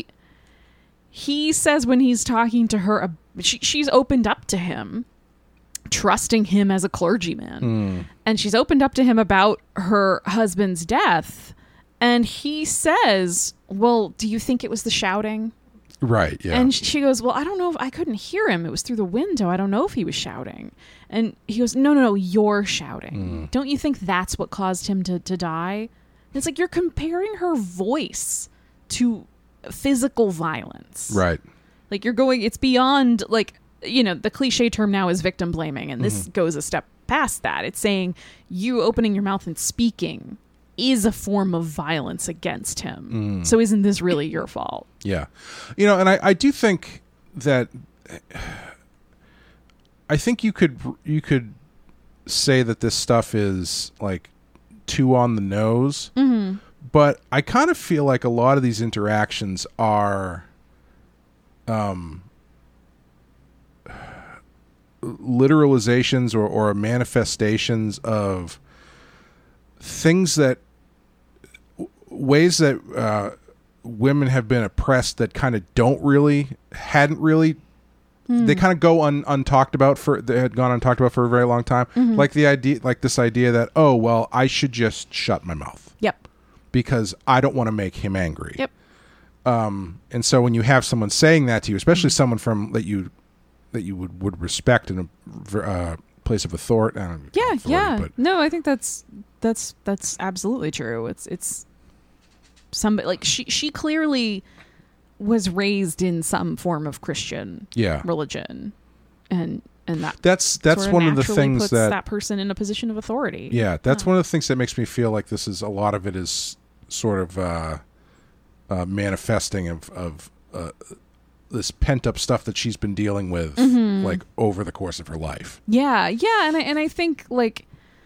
he says when he's talking to her, uh, she, she's opened up to him, trusting him as a clergyman. And she's opened up to him about her husband's death. And he says, well, do you think it was the shouting? Right. Yeah. And she goes, well, I don't know if I couldn't hear him. It was through the window. I don't know if he was shouting. And he goes, no, no, no, you're shouting. Don't you think that's what caused him to, to die? And it's like you're comparing her voice to physical violence. right. Like you're going, it's beyond like, you know, the cliche term now is victim blaming. And this goes a step past that. It's saying you opening your mouth and speaking is a form of violence against him. So isn't this really your fault? Yeah. You know, and I, I do think that I think you could you could say that this stuff is like too on the nose. Mm-hmm. But I kind of feel like a lot of these interactions are um literalizations or, or manifestations of things that ways that uh, women have been oppressed that kind of don't really hadn't really they kind of go un, untalked about for they had gone untalked about for a very long time. Like the idea like this idea that, oh well, I should just shut my mouth Yep. because I don't want to make him angry. Yep. Um, and so when you have someone saying that to you, especially someone from that you that you would, would respect in a uh, place of authority, I don't know, Yeah, authority, yeah. but No, I think that's that's that's absolutely true. It's it's somebody like she she clearly was raised in some form of Christian yeah, religion, and and that that's that's sorta one of the naturally things puts that, that person in a position of authority. yeah, that's one of the things that makes me feel like this is a lot of it is sort of uh, uh, manifesting of of uh, this pent up stuff that she's been dealing with, Mm-hmm. like over the course of her life. Yeah, yeah, and I, and I think like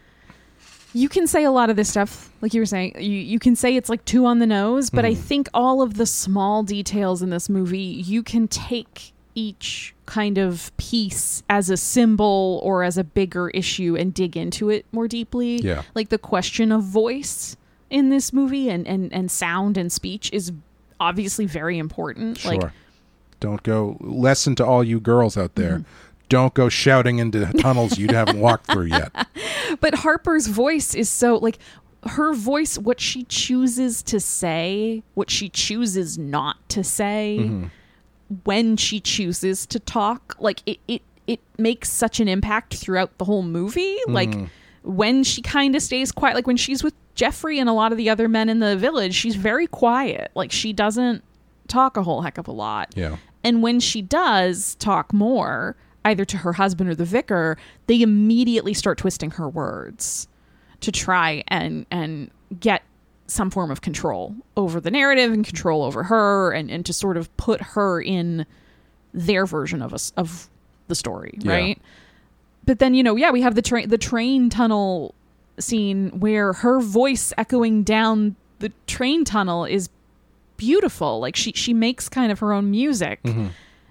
you can say a lot of this stuff, like you were saying, you, you can say it's like too on the nose, but I think all of the small details in this movie, you can take each kind of piece as a symbol or as a bigger issue and dig into it more deeply. Yeah. Like the question of voice in this movie and, and, and sound and speech is obviously very important. Sure. Like, Don't go. Lesson to all you girls out there. Mm-hmm. Don't go shouting into tunnels you haven't walked through yet. But Harper's voice is so like her voice, what she chooses to say, what she chooses not to say, mm-hmm. when she chooses to talk, like it, it, it makes such an impact throughout the whole movie. Mm-hmm. Like when she kind of stays quiet, like when she's with Jeffrey and a lot of the other men in the village, she's very quiet. Like she doesn't talk a whole heck of a lot. Yeah. And when she does talk more, either to her husband or the vicar, they immediately start twisting her words to try and and get some form of control over the narrative and control over her and, and to sort of put her in their version of us of the story, yeah. right? But then, you know, yeah, we have the train the train tunnel scene where her voice echoing down the train tunnel is beautiful. Like she she makes kind of her own music. Mm-hmm.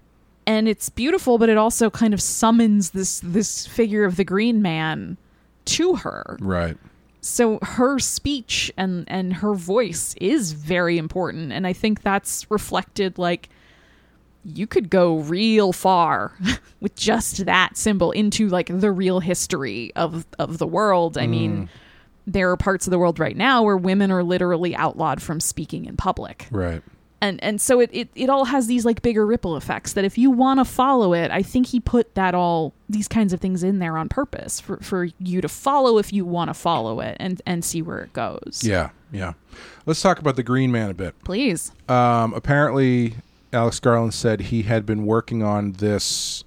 And it's beautiful, but it also kind of summons this this figure of the Green Man to her. Right. So her speech and, and her voice is very important. And I think that's reflected, like, you could go real far with just that symbol into, like, the real history of, of the world. I mm. mean, there are parts of the world right now where women are literally outlawed from speaking in public. Right. And and so it, it, it all has these like bigger ripple effects that if you want to follow it, I think he put that all, these kinds of things in there on purpose for, for you to follow if you want to follow it and, and see where it goes. Yeah, yeah. Let's talk about the Green Man a bit. Please. Um, apparently, Alex Garland said he had been working on this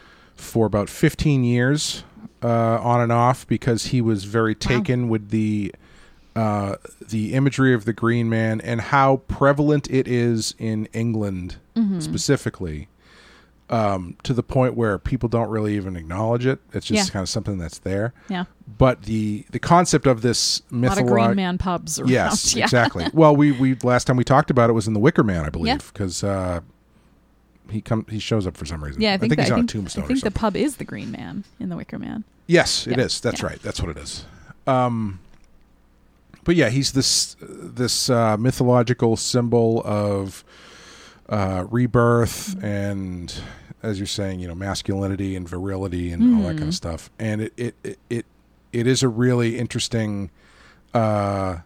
for about fifteen years uh, on and off because he was very taken wow. with the... Uh, the imagery of the Green Man and how prevalent it is in England mm-hmm. specifically, um, to the point where people don't really even acknowledge it. It's just yeah. kind of something that's there. Yeah. But the the concept of this mythology, a lot of Green Man pubs around. Yes, yeah. exactly. Well, we we last time we talked about it was in The Wicker Man, I believe, because yeah. uh, he come he shows up for some reason. Yeah, I think, I think that, he's I on think, a tombstone. I think or something. the pub is the Green Man in The Wicker Man. Yes, it yeah. is. That's yeah. right. That's what it is. Um. But yeah, he's this this uh, mythological symbol of uh, rebirth and, as you're saying, you know, masculinity and virility and mm. all that kind of stuff. And it it it it, it is a really interesting uh,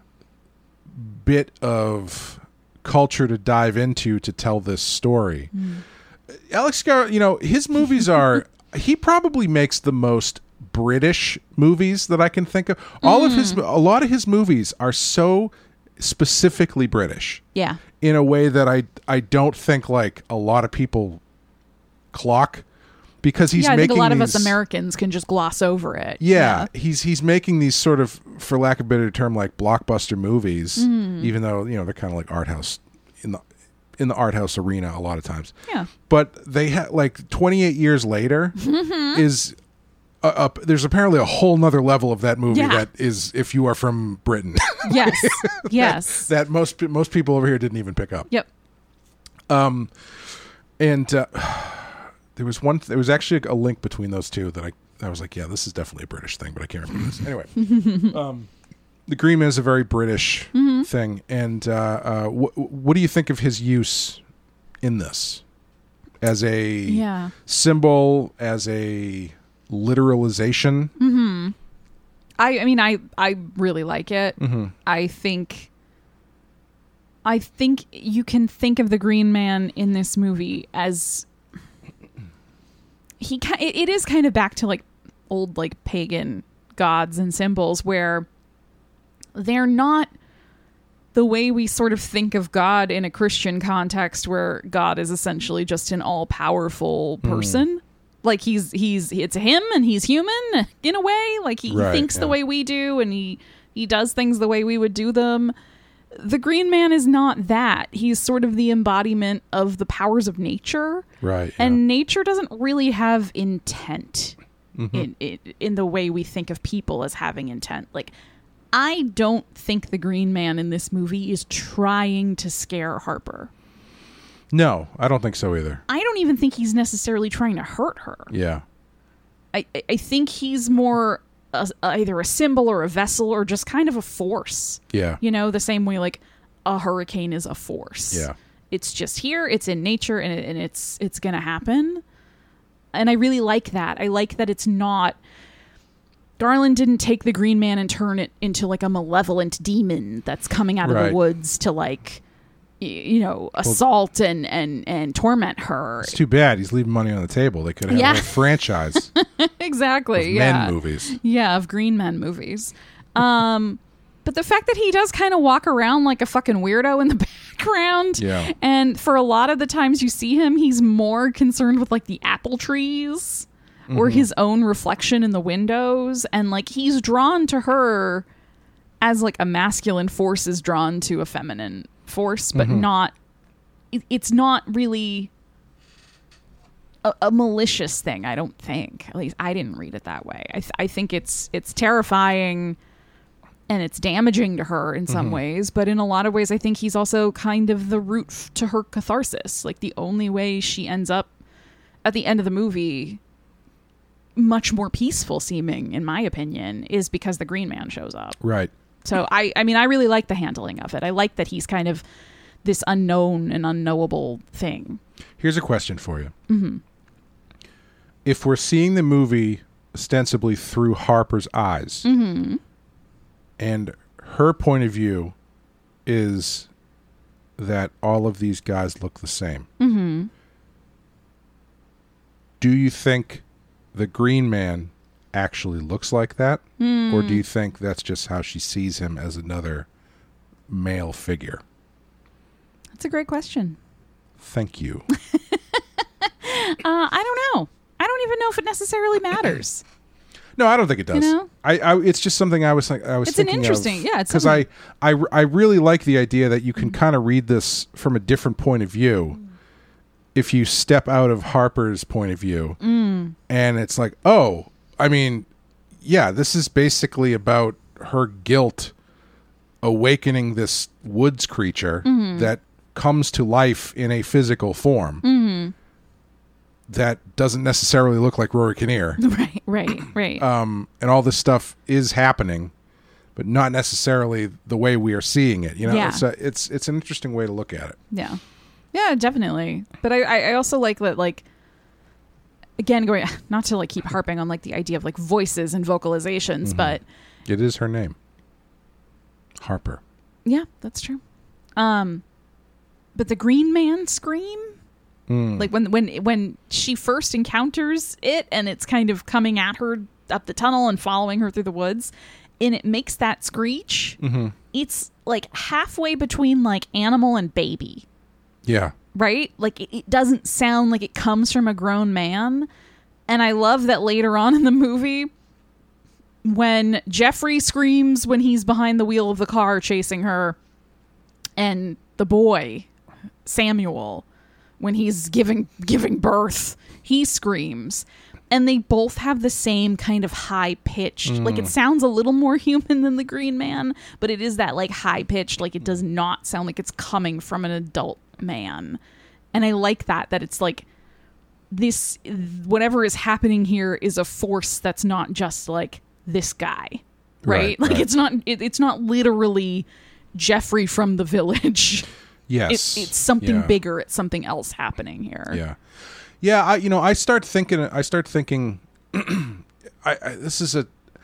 bit of culture to dive into to tell this story. Mm. Alex Gar, you know, his movies are. He probably makes the most British movies that I can think of. All mm. of his, a lot of his movies are so specifically British. Yeah. In a way that I, I don't think like a lot of people clock because he's yeah, I making think a lot these, of us Americans can just gloss over it. Yeah, yeah. He's, he's making these sort of, for lack of a better term, like blockbuster movies, mm. even though, you know, they're kind of like art house in the, in the art house arena a lot of times. Yeah. But they have like twenty-eight years later mm-hmm. is, Uh, uh, there's apparently a whole nother level of that movie yeah. that is if you are from Britain. Yes, yes. that, that most most people over here didn't even pick up. Yep. Um, and uh, there was one. There was actually a link between those two that I I was like, yeah, this is definitely a British thing, but I can't remember this. Anyway, um, the Green Man is a very British mm-hmm. thing. And uh, uh, wh- what do you think of his use in this as a yeah. symbol, as a literalization? Mm-hmm. I, I mean, I, I really like it. Mm-hmm. I think, I think you can think of the Green Man in this movie as he. It, it is kind of back to like old like pagan gods and symbols where they're not the way we sort of think of God in a Christian context, where God is essentially just an all-powerful person. Mm. Like he's he's it's him and he's human in a way. Like he, right, he thinks yeah. the way we do and he he does things the way we would do them. the Green Man is not that. He's sort of the embodiment of the powers of nature. Right. And yeah. nature doesn't really have intent Mm-hmm. in, in in the way we think of people as having intent. Like, I don't think the Green Man in this movie is trying to scare Harper. No, I don't think so either. I don't even think he's necessarily trying to hurt her. Yeah. I, I think he's more a, either a symbol or a vessel or just kind of a force. Yeah. You know, the same way like a hurricane is a force. Yeah. It's just here, it's in nature, and, it, and it's it's going to happen. And I really like that. I like that it's not... Garland didn't take the Green Man and turn it into like a malevolent demon that's coming out of Right. the woods to like, y- you know, assault and, and, and torment her. It's too bad. He's leaving money on the table. They could have Yeah. a whole franchise Exactly. of yeah. men movies. Yeah, of Green Men movies. Um, but the fact that he does kind of walk around like a fucking weirdo in the background, Yeah. and for a lot of the times you see him, he's more concerned with like the apple trees or Mm-hmm. his own reflection in the windows, and like he's drawn to her as like a masculine force is drawn to a feminine force, but Mm-hmm. not. It, it's not really. A, a malicious thing, I don't think. At least I didn't read it that way. I, th- I think it's it's terrifying and it's damaging to her in some ways, but in a lot of ways I think he's also kind of the root f- to her catharsis. Like the only way she ends up at the end of the movie much more peaceful seeming, in my opinion, is because the Green Man shows up. Right. So I, I mean, I really like the handling of it. I like that he's kind of this unknown and unknowable thing. Here's a question for you. Mm-hmm. If we're seeing the movie ostensibly through Harper's eyes, Mm-hmm. and her point of view is that all of these guys look the same, Mm-hmm. do you think the Green Man actually looks like that? Mm. Or do you think that's just how she sees him as another male figure? That's a great question. Thank you. Uh, I don't know. I don't even know if it necessarily matters. No, I don't think it does. You know? I, I, it's just something I was like, I was. It's an thinking interesting- of, yeah, it's because I, something- I, I really like the idea that you can kind of read this from a different point of view. If you step out of Harper's point of view, Mm. and it's like, oh, I mean, yeah, this is basically about her guilt awakening this woods creature Mm-hmm. that comes to life in a physical form. Mm-hmm. That doesn't necessarily look like Rory Kinnear. Right, right, right. Um, and all this stuff is happening, but not necessarily the way we are seeing it. You know, Yeah. it's a, it's it's an interesting way to look at it. Yeah. Yeah, definitely. But I, I I also like that, like, again, going, not to like keep harping on like the idea of like voices and vocalizations, Mm-hmm. but It is her name, Harper. yeah, that's true. Um, but the Green Man scream, Mm. like when when when she first encounters it and it's kind of coming at her up the tunnel and following her through the woods, and it makes that screech. Mm-hmm. It's like halfway between like animal and baby. Yeah, Right? Like it, it doesn't sound like it comes from a grown man. And I love that later on in the movie, when Jeffrey screams when he's behind the wheel of the car chasing her, and the boy, Samuel, when he's giving giving birth, he screams. And they both have the same kind of high pitched, like it sounds a little more human than the Green Man, but it is that like high pitched, like it does not sound like it's coming from an adult man. And I like that, that it's like this, whatever is happening here is a force that's not just like this guy, right? Right, like right. it's not, it, it's not literally Jeffrey from the village. yes, It, it's something Yeah. bigger. It's something else happening here. Yeah, yeah. I you know I start thinking. I start thinking. I, I this is a.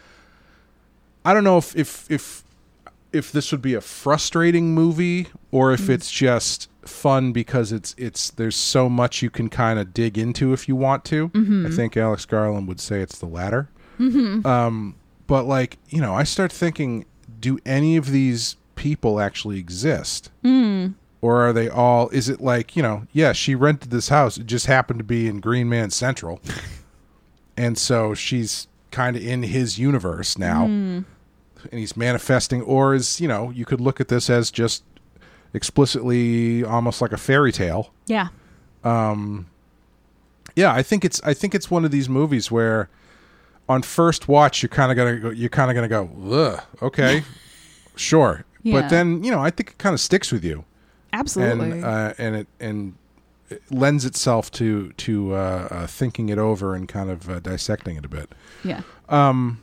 I don't know if if if if this would be a frustrating movie or if it's just fun because it's it's there's so much you can kind of dig into if you want to. I think Alex Garland would say it's the latter. Um, but like you know, I start thinking, do any of these people actually exist? Or are they all, is it like, you know, yeah, she rented this house. It just happened to be in Green Man Central. And so she's kind of in his universe now. and he's manifesting, or is, you know, you could look at this as just explicitly almost like a fairy tale. Yeah. Um, yeah, I think it's I think it's one of these movies where on first watch you're kind of gonna go, you're kind of gonna go, ugh, okay, sure, Yeah. but then, you know, I think it kind of sticks with you. Absolutely. And uh, and it and it lends itself to to uh, uh, thinking it over and kind of uh, dissecting it a bit. Yeah. Um.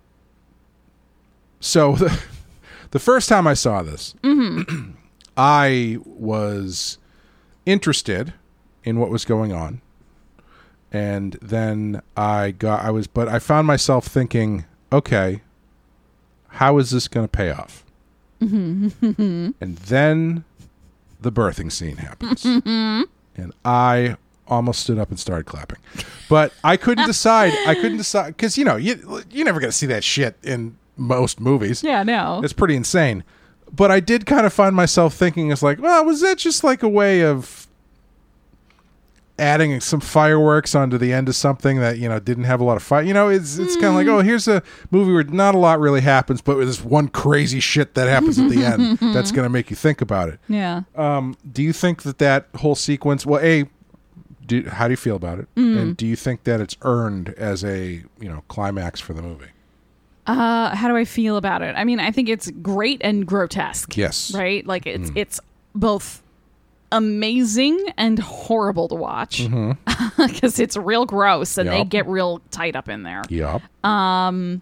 So the, the first time I saw this, Mm-hmm. I was interested in what was going on, and then I got I was but I found myself thinking, okay, how is this going to pay off? Mm-hmm. And then the birthing scene happens, and I almost stood up and started clapping, but I couldn't decide. I couldn't decide because, you know, you you never gonna see that shit in most movies. Yeah, no. It's pretty insane. But I did kind of find myself thinking, it's like, well, was that just like a way of adding some fireworks onto the end of something that, you know, didn't have a lot of fire? You know, it's it's kind of like, oh, here's a movie where not a lot really happens, but there's one crazy shit that happens at the end that's going to make you think about it. Yeah. Um, do you think that that whole sequence, well, A, do, how do you feel about it? Mm. And do you think that it's earned as a, you know, climax for the movie? Uh, how do I feel about it? I mean, I think it's great and grotesque. Yes. Right? Like it's Mm. it's both amazing and horrible to watch because Mm-hmm. it's real gross and they Yup. get real tight up in there. Yep. Um,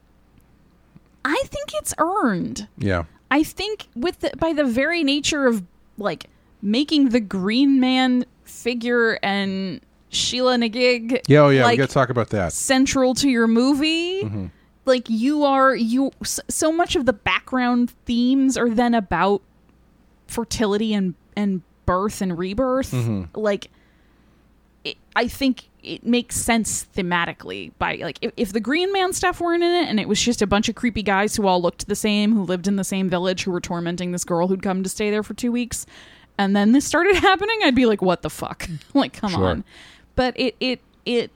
I think it's earned. Yeah. I think with the, by the very nature of like making the Green Man figure and Sheila Nagig, Yeah, oh yeah, like, we got to talk about that. central to your movie. Mm-hmm. Like you are you s- so much of the background themes are then about fertility and and birth and rebirth. Mm-hmm. Like it, I think it makes sense thematically by like if, if the Green Man stuff weren't in it and it was just a bunch of creepy guys who all looked the same, who lived in the same village, who were tormenting this girl who'd come to stay there for two weeks, and then this started happening, I'd be like, what the fuck? Like, come Sure. on. But it it it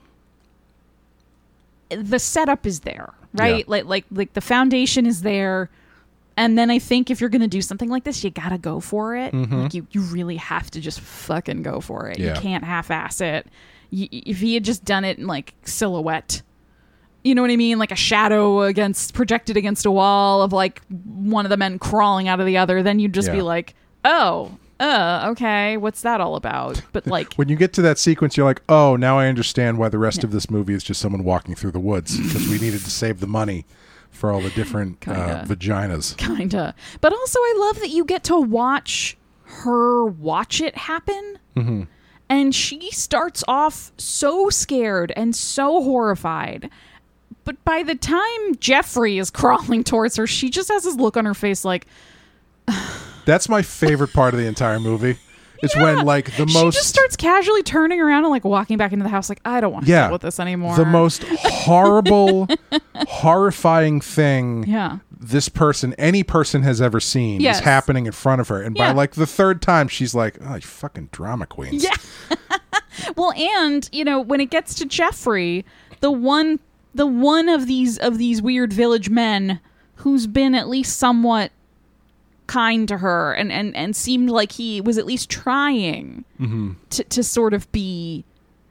the setup is there, right? Yeah. Like like like the foundation is there. And then I think if you're going to do something like this, you got to go for it. Like you, you really have to just fucking go for it. Yeah. You can't half-ass it. Y- if he had just done it in like silhouette, you know what I mean? Like a shadow against projected against a wall of like one of the men crawling out of the other, then you'd just Yeah. be like, oh, uh, okay, what's that all about? But like, When you get to that sequence, you're like, oh, now I understand why the rest of this movie is just someone walking through the woods, because we needed to save the money for all the different uh, Kinda. vaginas. kinda. But also, I love that you get to watch her watch it happen. Mm-hmm. And she starts off so scared and so horrified. But by the time Jeffrey is crawling towards her, she just has this look on her face like, That's my favorite part of the entire movie. It's when, like, the she most... just starts casually turning around and like walking back into the house like, I don't want to Yeah. deal with this anymore. The most horrible, horrifying thing Yeah. this person, any person has ever seen Yes. is happening in front of her. And by, Yeah. like, the third time, she's like, oh, you fucking drama queens. Yeah. Well, and, you know, when it gets to Jeffrey, the one the one of these of these weird village men who's been at least somewhat kind to her and, and, and seemed like he was at least trying Mm-hmm. to, to sort of be,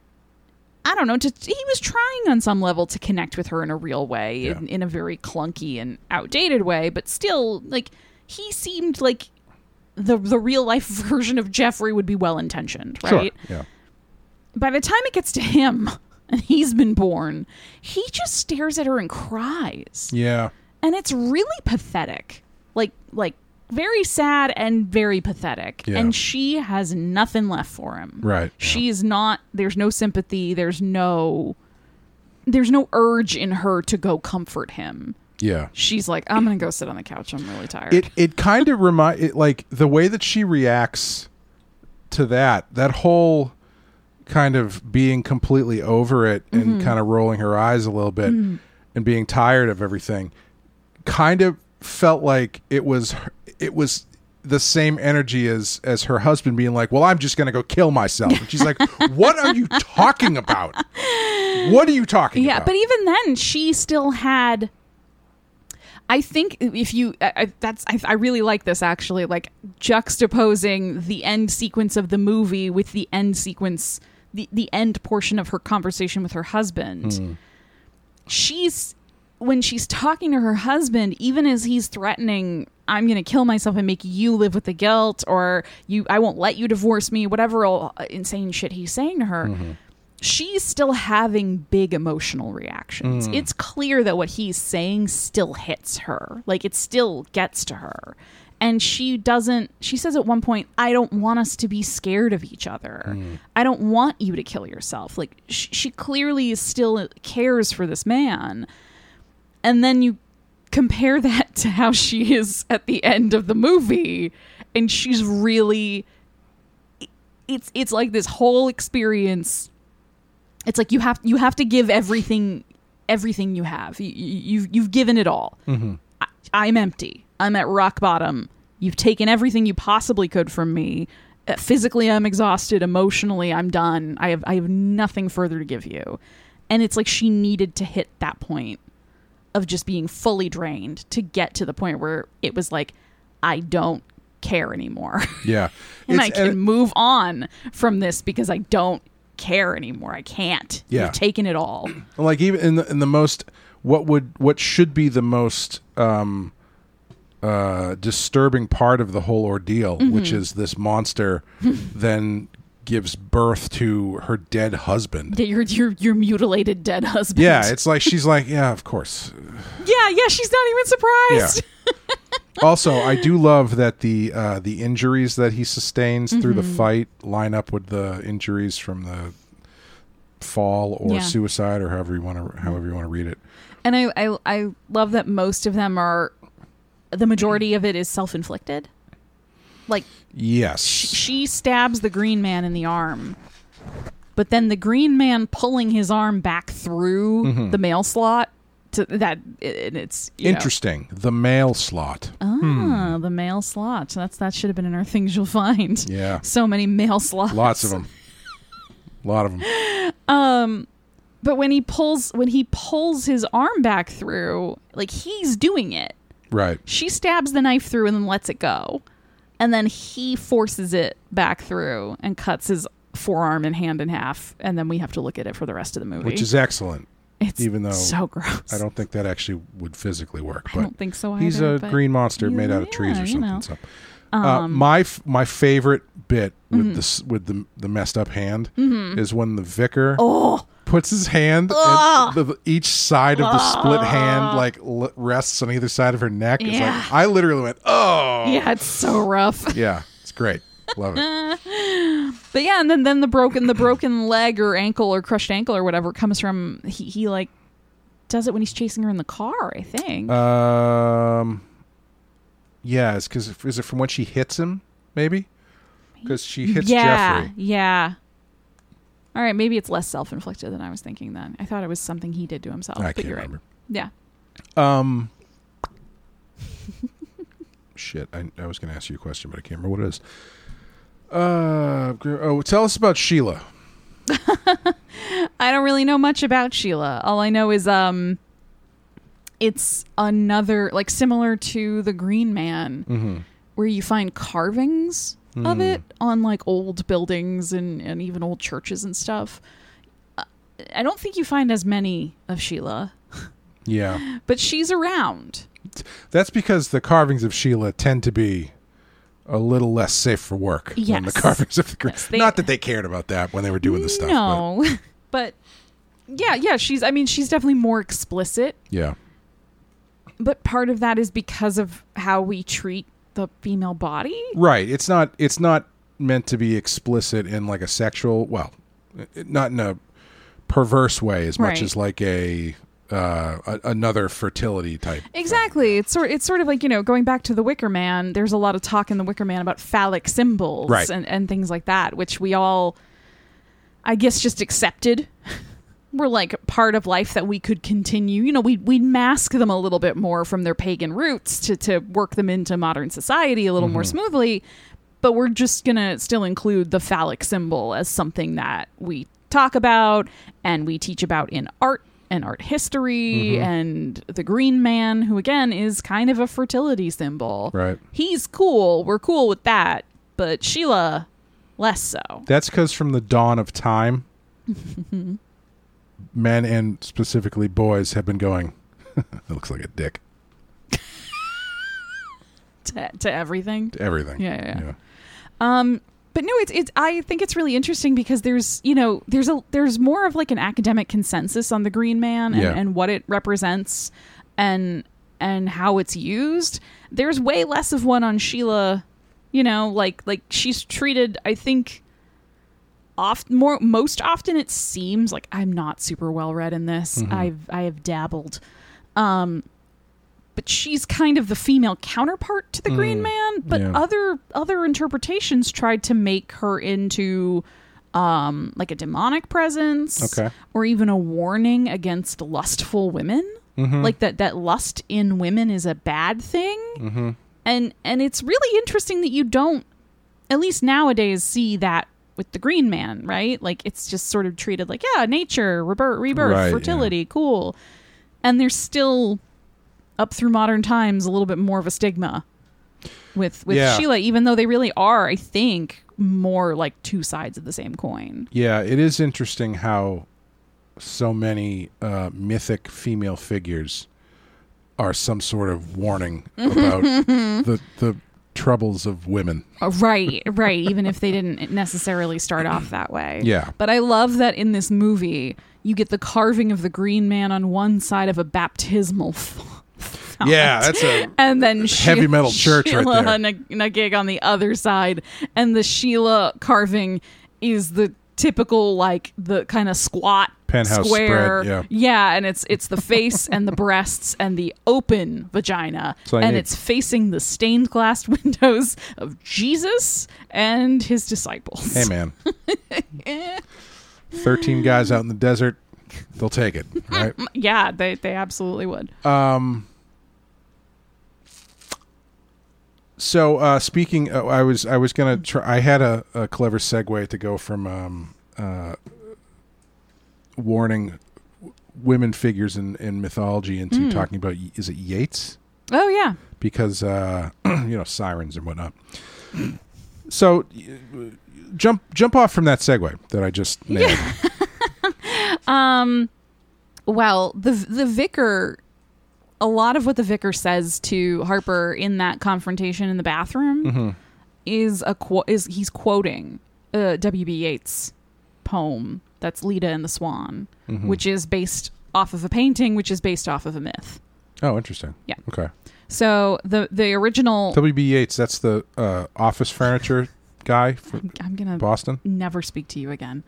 I don't know, to, he was trying on some level to connect with her in a real way, Yeah. in, in a very clunky and outdated way, but still, like, he seemed like the the real life version of Jeffrey would be well intentioned, right? Sure. Yeah. By the time it gets to him and he's been born, he just stares at her and cries. Yeah. And it's really pathetic. Like like very sad and very pathetic. Yeah. And she has nothing left for him. Right. Yeah. She's not there's no sympathy, there's no there's no urge in her to go comfort him. Yeah. She's like, I'm going to go sit on the couch. I'm really tired. It it kind of remind it, like the way that she reacts to that that whole kind of being completely over it and Mm-hmm. kind of rolling her eyes a little bit and being tired of everything kind of felt like it was it was the same energy as as her husband being like, well, I'm just going to go kill myself. And she's like, what are you talking about? What are you talking yeah, about? but even then, she still had. I think if you, I, I- that's, I, I really like this actually, like juxtaposing the end sequence of the movie with the end sequence, the, the end portion of her conversation with her husband. She's, when she's talking to her husband, even as he's threatening, I'm going to kill myself and make you live with the guilt, or you, I won't let you divorce me, whatever all insane shit he's saying to her. She's still having big emotional reactions. Mm. It's clear that what he's saying still hits her. Like, it still gets to her. And she doesn't, she says at one point, I don't want us to be scared of each other. Mm. I don't want you to kill yourself. Like, sh- she clearly still cares for this man. And then you compare that to how she is at the end of the movie. And she's really, it's it's like this whole experience. It's like you have you have to give everything everything you have. You, you, you've you've given it all. Mm-hmm. I, I'm empty. I'm at rock bottom. You've taken everything you possibly could from me. Uh, physically, I'm exhausted. Emotionally, I'm done. I have I have nothing further to give you. And it's like she needed to hit that point of just being fully drained to get to the point where it was like, I don't care anymore. Yeah. and I It's- can and- move on from this because I don't care anymore. I can't. Yeah. You've taken it all. like even in the, in the most what would what should be the most um uh disturbing part of the whole ordeal, Mm-hmm. which is this monster then gives birth to her dead husband. Your your your mutilated dead husband. Yeah, it's like she's like, yeah, of course. yeah, yeah. She's not even surprised. Also, I do love that the uh, the injuries that he sustains through the Mm-hmm. fight line up with the injuries from the fall or Yeah. suicide, or however you want to however you want to read it. And I, I I love that most of them are, the majority of it is self-inflicted. Like, Yes. sh- she stabs the green man in the arm, but then the green man pulling his arm back through Mm-hmm. the mail slot to that, and it's you know. Interesting. The mail slot. Ah, the mail slot. That's that should have been in our things you'll find. Yeah. So many mail slots. Lots of them. A lot of them. Um, but when he pulls when he pulls his arm back through, like, he's doing it. Right. She stabs the knife through and then lets it go, and then he forces it back through and cuts his forearm and hand in half, and then we have to look at it for the rest of the movie. Which is excellent. it's even though so gross. I don't think that actually would physically work. I But don't think so he's either, a but green monster he's- made out of trees yeah, or you something. know. So. Uh, Um, my f- my favorite bit with Mm-hmm. this with the the messed up hand is when the vicar Oh, puts his hand Ugh. and the, each side of the split hand like l- rests on either side of her neck. It's Yeah. like I literally went, oh yeah, it's so rough. yeah, it's great, love it. But yeah, and then, then the broken the broken leg or ankle or crushed ankle or whatever comes from he, he like does it when he's chasing her in the car, I think. Um, yeah, it's because is it from when she hits him? Maybe because she hits yeah, Jeffrey. yeah. All right, maybe it's less self-inflicted than I was thinking then. I thought it was something he did to himself. I but can't you're remember. right. Yeah. Um, shit, I, I was going to ask you a question, but I can't remember what it is. Uh, gr- oh, tell us about Sheila. I don't really know much about Sheila. All I know is um it's another, like, similar to The Green Man, Mm-hmm. where you find carvings of it on, like, old buildings and, and even old churches and stuff. Uh, I don't think you find as many of Sheila, Yeah, but she's around. that's because the carvings of Sheila tend to be a little less safe for work than the Yes. carvings of the Green. Yes, they- Not that they cared about that when they were doing the stuff. But No, but yeah, yeah, she's, I mean, she's definitely more explicit, yeah, but part of that is because of how we treat the female body. right. It's not. It's not meant to be explicit in like a sexual. Well, it- not in a perverse way as much Right. as like a, uh, a another fertility type. Exactly. It's sort it's sort of like, you know, going back to The Wicker Man, there's a lot of talk in The Wicker Man about phallic symbols Right. and, and things like that, which we all, I guess, just accepted. We're like part of life that we could continue. You know, we we mask them a little bit more from their pagan roots to, to work them into modern society a little more smoothly. But we're just going to still include the phallic symbol as something that we talk about and we teach about in art and art history Mm-hmm. and the Green Man, who again is kind of a fertility symbol. Right. He's cool. We're cool with that. But Sheila, less so. That's because from the dawn of time, men and specifically boys have been going, it looks like a dick. To, to everything. To everything. Yeah, yeah, yeah. Um, but no, it's it's. I think it's really interesting because there's you know there's a there's more of like an academic consensus on the Green Man and, Yeah. and what it represents and and how it's used. There's way less of one on Sheila. You know, like like she's treated. I think. Oft more most often it seems like I'm not super well read in this. Mm-hmm. I've I have dabbled. Um, but she's kind of the female counterpart to the Green Man, but yeah. other other interpretations tried to make her into um like a demonic presence, Okay. or even a warning against lustful women. Mm-hmm. Like that that lust in women is a bad thing. Mm-hmm. And and it's really interesting that you don't, at least nowadays, see that with the Green Man, right? Like it's just sort of treated like, yeah, nature, rebirth, rebirth Right, fertility, yeah. cool. And there's still, up through modern times, a little bit more of a stigma with with Yeah. Sheila, even though they really are, I think, more like two sides of the same coin. Yeah, it is interesting how so many uh, mythic female figures are some sort of warning about the the troubles of women. Uh, right, right. Even if they didn't necessarily start off that way. Yeah. But I love that in this movie, you get the carving of the Green Man on one side of a baptismal f- font. Yeah, that's a and then heavy metal church right Sheila there. and a, and a gig on the other side. And the Sheila carving is the typical, like, the kind of squat Penthouse square. spread, yeah. and it's it's the face and the breasts and the open vagina. So I and need- it's facing the stained glass windows of Jesus and his disciples. hey man, thirteen guys out in the desert, they'll take it, right? Yeah, they, they absolutely would. Um. So uh, speaking, uh, I was I was gonna try. I had a, a clever segue to go from um, uh, warning w- women figures in, in mythology into talking about, is it Yeats? Oh, yeah. Because uh, you know, sirens and whatnot. So y- jump jump off from that segue that I just made. Um, well, the the vicar, a lot of what the vicar says to Harper in that confrontation in the bathroom Mm-hmm. is a qu- is he's quoting uh, W B Yeats' poem that's Leda and the Swan, Mm-hmm. which is based off of a painting, which is based off of a myth. Oh, interesting. Yeah. Okay. So the the original, W B Yeats, that's the uh, office furniture guy from I'm gonna Boston. never speak to you again.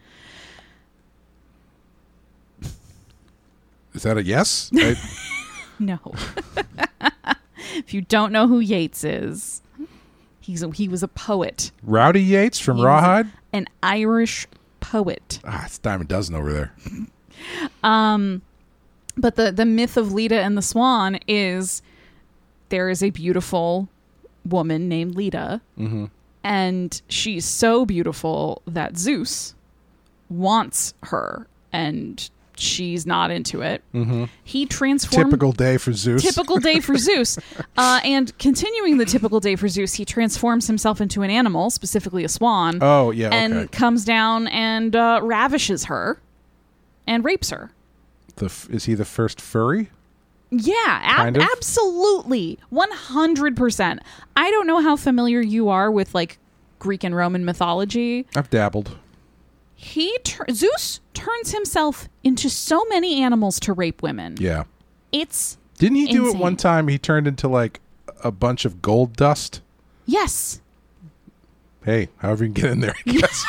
Is that a yes? I, No. If you don't know who Yeats is, he's a, he was a poet, Rowdy Yates from He was Rawhide? an Irish poet. Ah, it's a dime a dozen over there. Um, but the the myth of Leda and the Swan is there is a beautiful woman named Leda, Mm-hmm. and she's so beautiful that Zeus wants her, and she's not into it. Mm-hmm. He transforms. Typical day for Zeus. Typical day for Zeus. Uh, and continuing the typical day for Zeus, he transforms himself into an animal, specifically a swan, Oh, yeah, and okay. comes down and uh, ravishes her and rapes her. The f- is he the first furry? Yeah, ab- Kind of? absolutely. one hundred percent. I don't know how familiar you are with, like, Greek and Roman mythology. I've dabbled. He tur- Zeus turns himself into so many animals to rape women. Yeah. It's Didn't he do it Insane. one time? He turned into like a bunch of gold dust. yes, Hey, however you can get in there, I guess.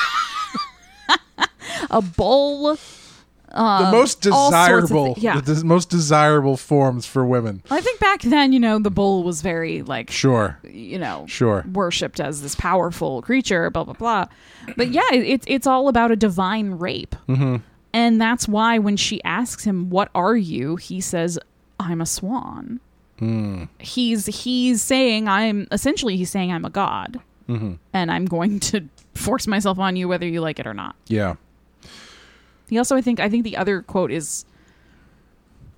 a bowl. the most all sorts of desirable, thi- yeah. the des- most desirable forms for women. I think back then, you know, the bull was very, like, Sure, you know, sure. worshipped as this powerful creature, blah, blah, blah. But yeah, it, it's it's all about a divine rape. Mm-hmm. And that's why when she asks him, "What are you?" he says, "I'm a swan." Mm. He's he's saying, I'm essentially, he's saying, I'm a god. Mm-hmm. And I'm going to force myself on you whether you like it or not. Yeah. He also, I think, I think the other quote is,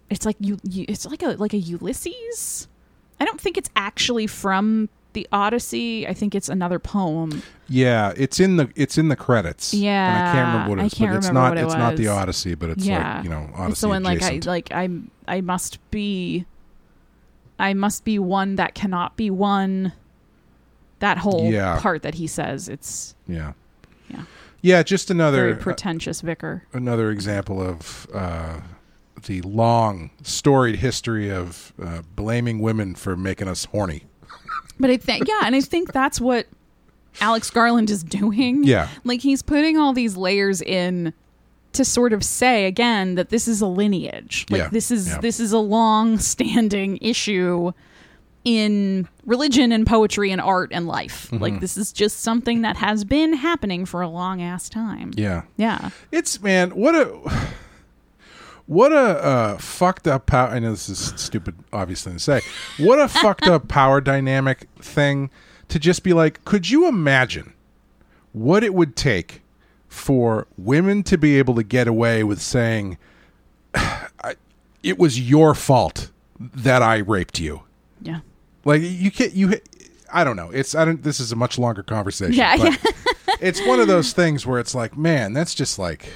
it's like you, you it's like a like a Ulysses. I don't think it's actually from the Odyssey. I think it's another poem. Yeah, it's in the it's in the credits. Yeah, and I can't remember what it is, I can't but it's remember not what it it's not the was. Odyssey, but it's Yeah. like, you know, Odyssey It's the one like I adjacent. like I I must be I must be one that cannot be one. That whole Yeah. part that he says, it's yeah, yeah, yeah. Just another very pretentious vicar. uh, another example of uh, the long storied history of uh, blaming women for making us horny. But I think yeah, and I think that's what Alex Garland is doing. Yeah. Like he's putting all these layers in to sort of say again that this is a lineage. Like Yeah. this is Yeah. this is a long standing issue in religion and poetry and art and life. Mm-hmm. Like this is just something that has been happening for a long ass time. Yeah, Yeah. it's man, what a what a uh, fucked up power. I know this is stupid, obviously to say. What a fucked up power dynamic thing to just be like. Could you imagine what it would take for women to be able to get away with saying, I, "It was your fault that I raped you"? Yeah. Like you can't you. I don't know. It's I don't. This is a much longer conversation. Yeah, but yeah. It's one of those things where it's like, man, that's just like,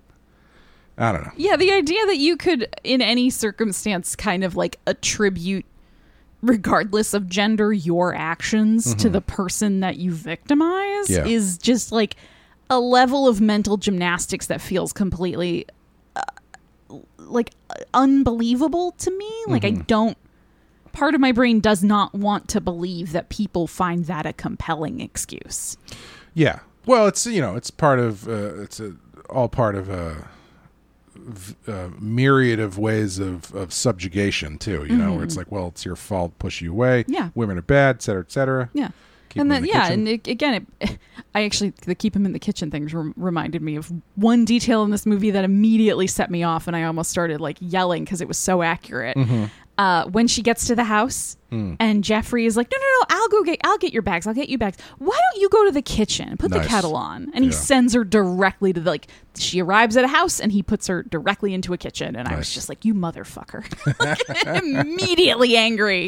I don't know. Yeah, the idea that you could, in any circumstance, kind of like attribute, regardless of gender, your actions to the person that you victimize Yeah. is just like a level of mental gymnastics that feels completely uh, like unbelievable to me. Like I don't, part of my brain does not want to believe that people find that a compelling excuse. Yeah. Well, it's you know, it's part of uh, it's a, all part of a, v- a myriad of ways of, of subjugation too. You know, where it's like, well, it's your fault, push you away. Yeah. Women are bad, et cetera, et cetera. Yeah. Keep and them in then the yeah, kitchen. and it, again, it, I actually the keep him in the kitchen things rem- reminded me of one detail in this movie that immediately set me off, and I almost started like yelling because it was so accurate. Mm-hmm. Uh, when she gets to the house, Mm. and Jeffrey is like, "No, no, no! I'll go get, I'll get your bags. I'll get you bags. Why don't you go to the kitchen and put Nice. the kettle on?" And he Yeah. sends her directly to the like. She arrives at a house, and he puts her directly into a kitchen, and I was Nice. just like, "You motherfucker!" Immediately angry.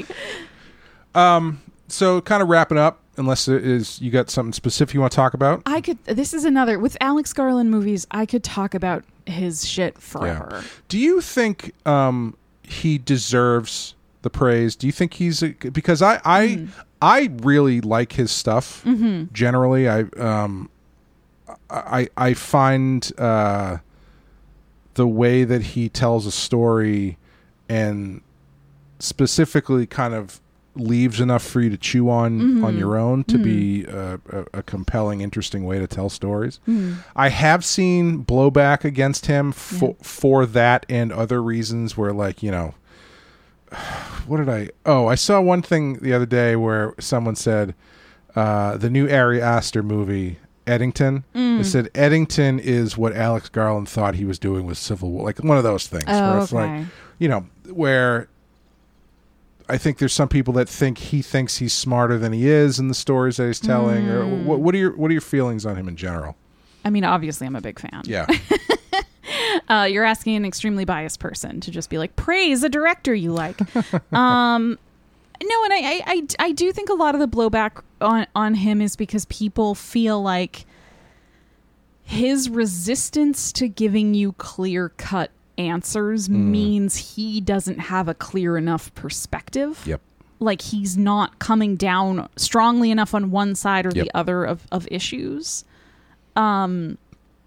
So, kind of wrapping up, unless there is you got something specific you want to talk about. I could. This is another with Alex Garland movies. I could talk about his shit forever. Do you think um, he deserves the praise? Do you think he's a, because I I Mm. I really like his stuff. Mm-hmm. Generally, I um I I find uh, the way that he tells a story and specifically kind of leaves enough for you to chew on Mm-hmm. on your own to be a, a, a compelling, interesting way to tell stories. Mm-hmm. I have seen blowback against him for for that and other reasons where, like, you know, what did I? Oh, I saw one thing the other day where someone said uh, the new Ari Aster movie, Eddington. Mm. It said Eddington is what Alex Garland thought he was doing with Civil War, like one of those things Oh, where it's okay. like, you know, where I think there's some people that think he thinks he's smarter than he is in the stories that he's telling. Or Mm. what, what are your what are your feelings on him in general? I mean, obviously, I'm a big fan. Yeah, Uh, you're asking an extremely biased person to just be like, praise a director you like. um, no, and I, I, I, I do think a lot of the blowback on, on him is because people feel like his resistance to giving you clear-cut answers means he doesn't have a clear enough perspective. yep, Like he's not coming down strongly enough on one side or Yep. the other of, of issues. Um,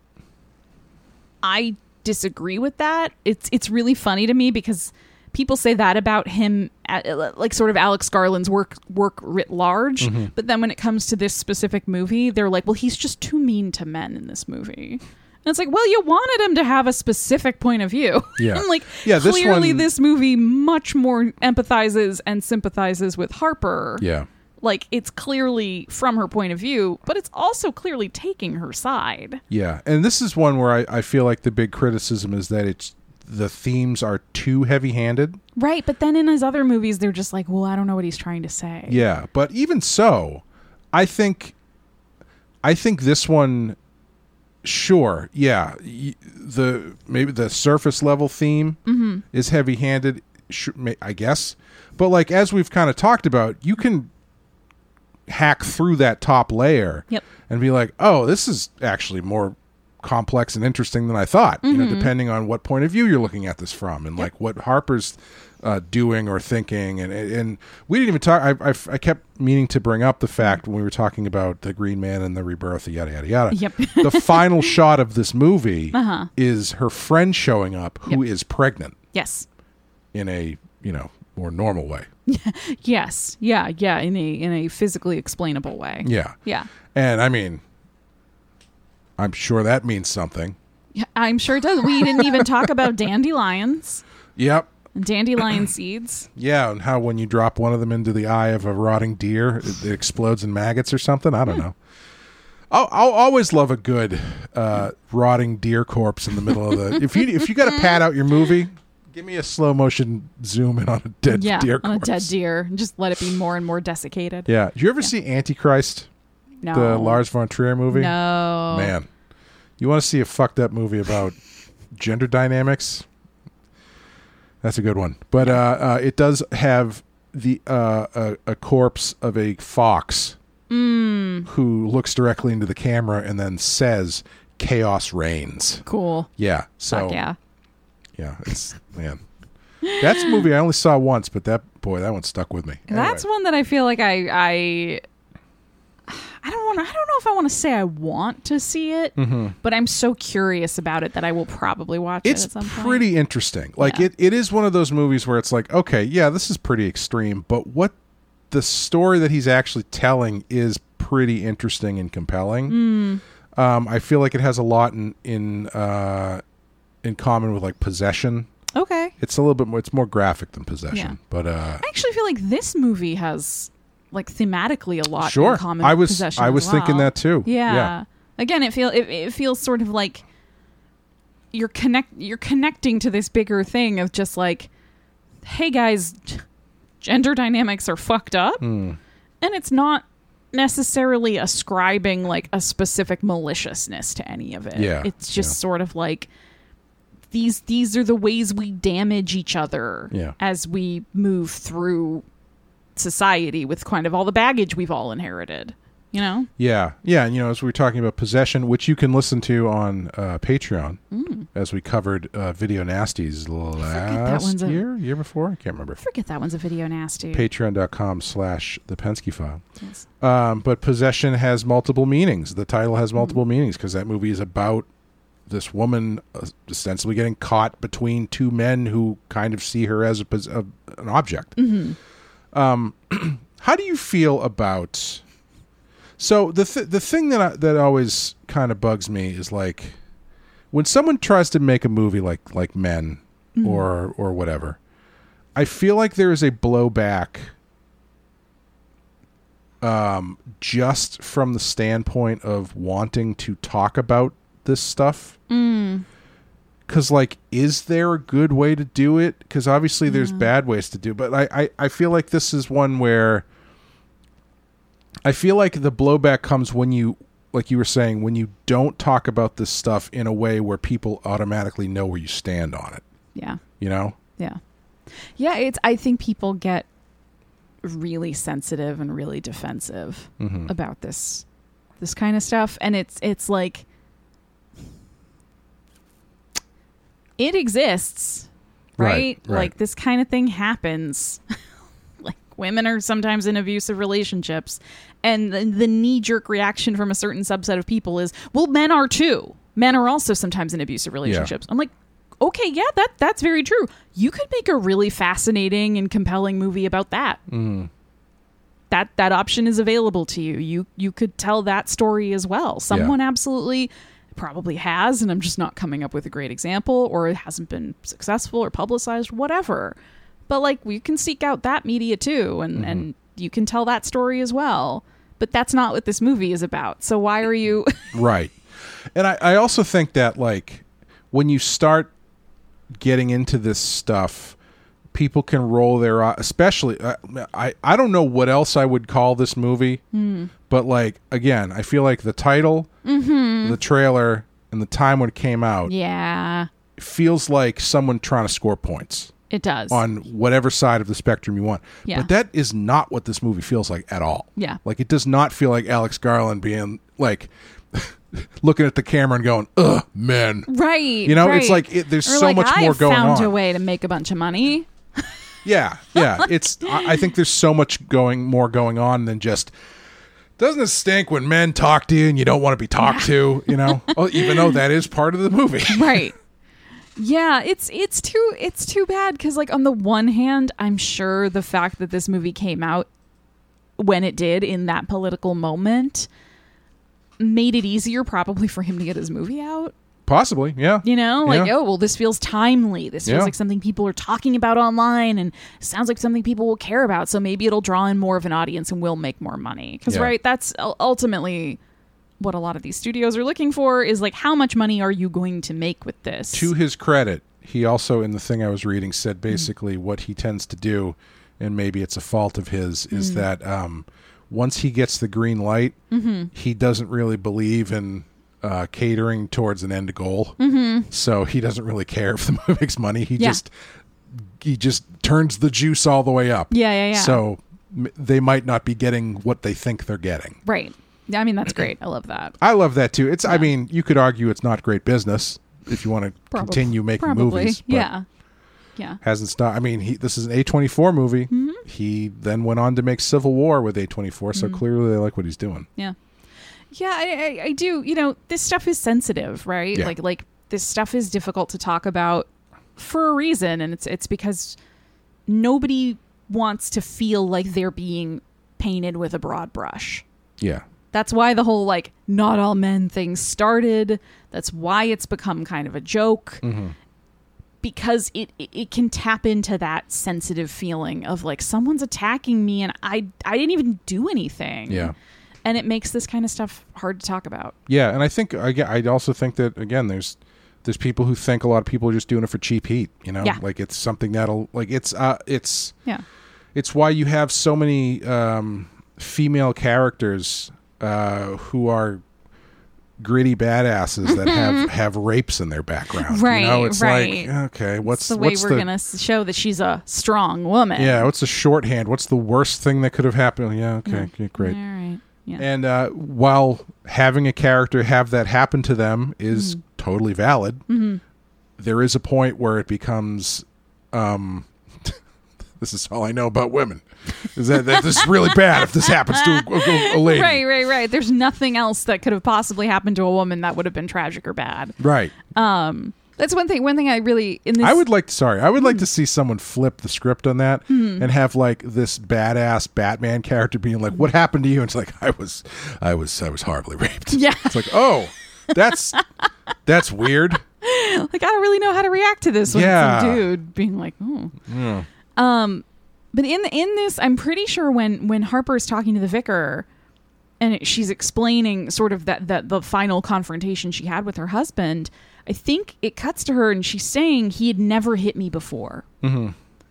I disagree with that. It's it's really funny to me because people say that about him, at, like sort of Alex Garland's work work writ large. Mm-hmm. But then when it comes to this specific movie, they're like, well, he's just too mean to men in this movie. And it's like, well, you wanted him to have a specific point of view. Yeah. And like, Yeah, this clearly one- this movie much more empathizes and sympathizes with Harper. yeah. Like, it's clearly from her point of view, but it's also clearly taking her side. Yeah, and this is one where I, I feel like the big criticism is that it's the themes are too heavy-handed. Right, but then in his other movies, they're just like, well, I don't know what he's trying to say. Yeah, but even so, I think, I think this one, sure, yeah, y- the maybe the surface level theme is heavy-handed, sh- I guess. But like as we've kind of talked about, you can hack through that top layer Yep. and be like, oh, this is actually more complex and interesting than I thought, Mm-hmm. you know, depending on what point of view you're looking at this from and like what Harper's uh, doing or thinking. And and we didn't even talk, I, I, I kept meaning to bring up the fact when we were talking about the Green Man and the rebirth, yada, yada, yada. Yep. The final shot of this movie Uh-huh. is her friend showing up who Yep. is pregnant Yes. in a, you know, more normal way. Yes. Yeah. Yeah. In a in a physically explainable way. Yeah. Yeah. And I mean, I'm sure that means something. Yeah, I'm sure it does. We didn't even talk about dandelions Yep. and dandelion seeds. Yeah, and how when you drop one of them into the eye of a rotting deer, it, it explodes in maggots or something. I don't know. I'll, I'll always love a good uh, rotting deer corpse in the middle of the. If you if you got to pad out your movie, give me a slow motion zoom in on a dead Yeah, deer on corpse. a dead deer. And just let it be more and more desiccated. Yeah. Did you ever see Antichrist, No. the Lars von Trier movie? No. Man, you want to see a fucked up movie about gender dynamics? That's a good one. But uh, uh, it does have the uh, a, a corpse of a fox Mm. who looks directly into the camera and then says, "Chaos reigns." Cool. Yeah. So Fuck yeah. yeah, it's man. That's a movie I only saw once, but that boy, that one stuck with me. That's Anyway. one that I feel like I I I don't want to I don't know if I want to say I want to see it, but I'm so curious about it that I will probably watch It's it at some point. pretty interesting. Like Yeah. it, it is one of those movies where it's like, okay, yeah, this is pretty extreme, but what the story that he's actually telling is pretty interesting and compelling. Mm. Um, I feel like it has a lot in in uh, in common with like Possession. Okay. It's a little bit more. It's more graphic than Possession, Yeah. but uh, I actually feel like this movie has like thematically a lot sure. in common I with was Possession I as was thinking well. that too. Yeah. Yeah. Again, it feel it, it feels sort of like you're connect you're connecting to this bigger thing of just like, hey guys, gender dynamics are fucked up, Hmm. and it's not necessarily ascribing like a specific maliciousness to any of it. Yeah, It's just yeah. sort of like these these are the ways we damage each other Yeah. as we move through society with kind of all the baggage we've all inherited. You know? Yeah, yeah, and you know, as we were talking about Possession, which you can listen to on uh, Patreon, Mm. as we covered uh, Video Nasties that last one's a- year, year before, I can't remember. I forget that one's a video nasty. Patreon.com slash the Penske File. Yes. Um, but Possession has multiple meanings. The title has multiple Mm-hmm. meanings because that movie is about this woman uh, ostensibly getting caught between two men who kind of see her as a, pos- a an object. Mm-hmm. Um, how do you feel about? So the th- the thing that I, that always kind of bugs me is like when someone tries to make a movie like like Men Mm-hmm. or or whatever. I feel like there is a blowback, um, just from the standpoint of wanting to talk about this stuff. Mm. Because, like, is there a good way to do it? Because obviously there's bad ways to do it. But I, I, I feel like this is one where I feel like the blowback comes when you, like you were saying, when you don't talk about this stuff in a way where people automatically know where you stand on it. Yeah. You know? Yeah. Yeah, it's I think people get really sensitive and really defensive Mm-hmm. about this this kind of stuff, and it's it's like it exists, right? Right, right. Like this kind of thing happens. Like women are sometimes in abusive relationships, and the, the knee-jerk reaction from a certain subset of people is, well, men are too. Men are also sometimes in abusive relationships. I'm like, okay, yeah, that that's very true. You could make a really fascinating and compelling movie about that. Mm. That that option is available to you. You you could tell that story as well. Someone absolutely probably has, and I'm just not coming up with a great example, or it hasn't been successful or publicized, whatever. But like we can seek out that media too, and, Mm-hmm. and you can tell that story as well. But that's not what this movie is about. So why are you Right. And I, I also think that, like, when you start getting into this stuff, people can roll their eye, especially uh, I, I don't know what else I would call this movie, Mm. but like again, I feel like the title, Mm-hmm. the trailer, and the time when it came out Yeah. feels like someone trying to score points. It does. On whatever side of the spectrum you want. Yeah. But that is not what this movie feels like at all. Yeah. Like, it does not feel like Alex Garland being, like, looking at the camera and going, ugh, men. Right. You know, right. it's like, it, there's or so like, much I more have going found on. a way to make a bunch of money. Yeah, yeah. It's. I, I think there's so much going, more going on than just, doesn't it stink when men talk to you and you don't want to be talked to, you know? Oh, even though that is part of the movie. Right. Yeah, it's it's too it's too bad because, like, on the one hand, I'm sure the fact that this movie came out when it did in that political moment made it easier probably for him to get his movie out. Possibly, yeah. You know, like, Yeah. oh, well, this feels timely. This feels Yeah. like something people are talking about online and sounds like something people will care about. So maybe it'll draw in more of an audience and will make more money. Because, Yeah. right, that's u- ultimately what a lot of these studios are looking for is, like, how much money are you going to make with this? To his credit, he also, in the thing I was reading, said basically mm. what he tends to do, and maybe it's a fault of his, is mm. that um, once he gets the green light, mm-hmm. he doesn't really believe in uh, catering towards an end goal. Mm-hmm. So he doesn't really care if the movie makes money. He yeah. just he just turns the juice all the way up. Yeah, yeah, yeah. So m- they might not be getting what they think they're getting. Right. I mean, that's great. I love that. I love that too. It's. Yeah. I mean, you could argue it's not great business if you want to Probably, continue making probably. movies. But Yeah. Yeah. hasn't stopped. I mean, he, this is an A twenty-four movie. Mm-hmm. He then went on to make Civil War with A twenty-four, so mm-hmm. clearly they like what he's doing. Yeah. Yeah, I, I, I do. You know, this stuff is sensitive, right? Yeah. Like, like this stuff is difficult to talk about for a reason, and it's it's because nobody wants to feel like they're being painted with a broad brush. Yeah. That's why the whole, like, not all men thing started. That's why it's become kind of a joke. Mm-hmm. Because it, it, it can tap into that sensitive feeling of, like, someone's attacking me and I, I didn't even do anything. Yeah. And it makes this kind of stuff hard to talk about. Yeah, and I think I, I also think that again, there's there's people who think a lot of people are just doing it for cheap heat. You know, Yeah. like it's something that'll like it's uh it's Yeah. it's why you have so many um, female characters uh, who are gritty badasses that have have rapes in their background. Right, you know, it's right. like okay, what's It's the way what's we're the, gonna show that she's a strong woman. yeah, what's the shorthand? What's the worst thing that could have happened? Yeah, okay, okay, great. All right. Yeah. And uh, while having a character have that happen to them is Mm-hmm. totally valid, Mm-hmm. there is a point where it becomes, um, this is all I know about women, is that, that this is really bad if this happens to a, a, a lady. Right, right, right. There's nothing else that could have possibly happened to a woman that would have been tragic or bad. Right. Um, that's one thing. One thing I really in this. I would like to, sorry, I would like to see someone flip the script on that Hmm. and have like this badass Batman character being like, "What happened to you?" And it's like, "I was, I was, I was horribly raped." Yeah. It's like, oh, that's that's weird. like I don't really know how to react to this when Yeah. it's some dude being like, oh. Yeah. Um, but in in this, I'm pretty sure when when Harper is talking to the vicar, and it, she's explaining sort of that that the final confrontation she had with her husband, I think it cuts to her and she's saying he had never hit me before, Mm-hmm.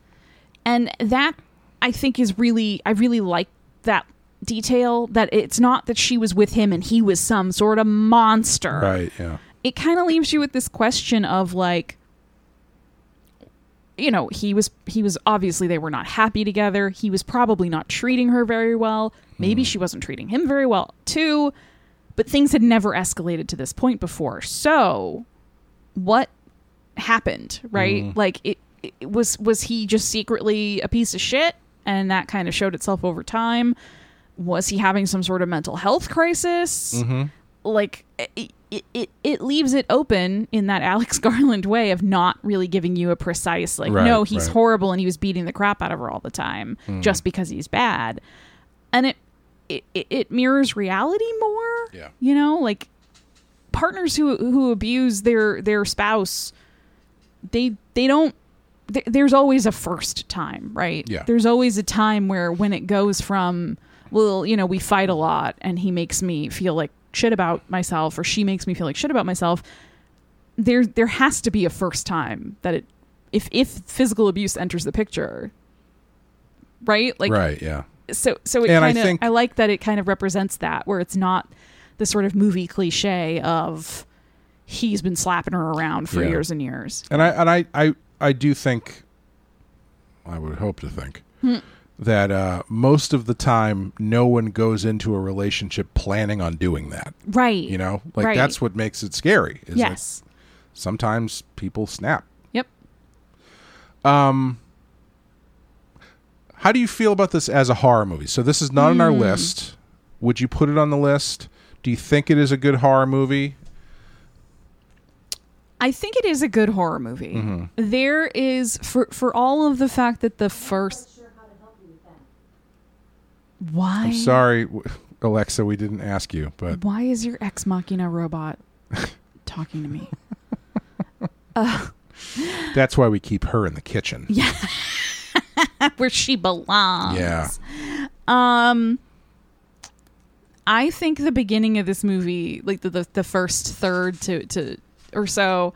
and that I think is really I really like that detail, that it's not that she was with him and he was some sort of monster. Right. Yeah. It kind of leaves you with this question of like, you know, he was he was obviously they were not happy together. He was probably not treating her very well. Maybe she wasn't treating him very well too. But things had never escalated to this point before. So what happened, right? Mm. Like it, it was was he just secretly a piece of shit and that kind of showed itself over time? Was he having some sort of mental health crisis? Mm-hmm. Like it, it, it, it leaves it open in that Alex Garland way of not really giving you a precise, like, Right, no, he's right. horrible and he was beating the crap out of her all the time Mm. just because he's bad. And it, it, it- it mirrors reality more. Yeah. You know, like partners who, who abuse their, their spouse, they, they don't, th- there's always a first time, right? Yeah. There's always a time where when it goes from, well, you know, we fight a lot and he makes me feel like shit about myself or she makes me feel like shit about myself, there there has to be a first time that it if if physical abuse enters the picture, right? Like right. Yeah. so so it And I kind of think- I like that it kind of represents that, where it's not the sort of movie cliche of he's been slapping her around for Yeah. years and years. And I and I, I, I do think, I would hope to think, Hmm. that uh, most of the time, no one goes into a relationship planning on doing that. Right. You know, like Right. that's what makes it scary. Is Yes. that sometimes people snap. Yep. Um, how do you feel about this as a horror movie? So this is not on our Hmm. list. Would you put it on the list? Do you think it is a good horror movie? I think it is a good horror movie. Mm-hmm. There is for for all of the fact that the first. Why? I'm sorry, w- Alexa, we didn't ask you, but Why is your ex machina robot talking to me? that's why we keep her in the kitchen. Yeah. Where she belongs. Yeah. Um, I think the beginning of this movie, like the the, the first third to, to or so,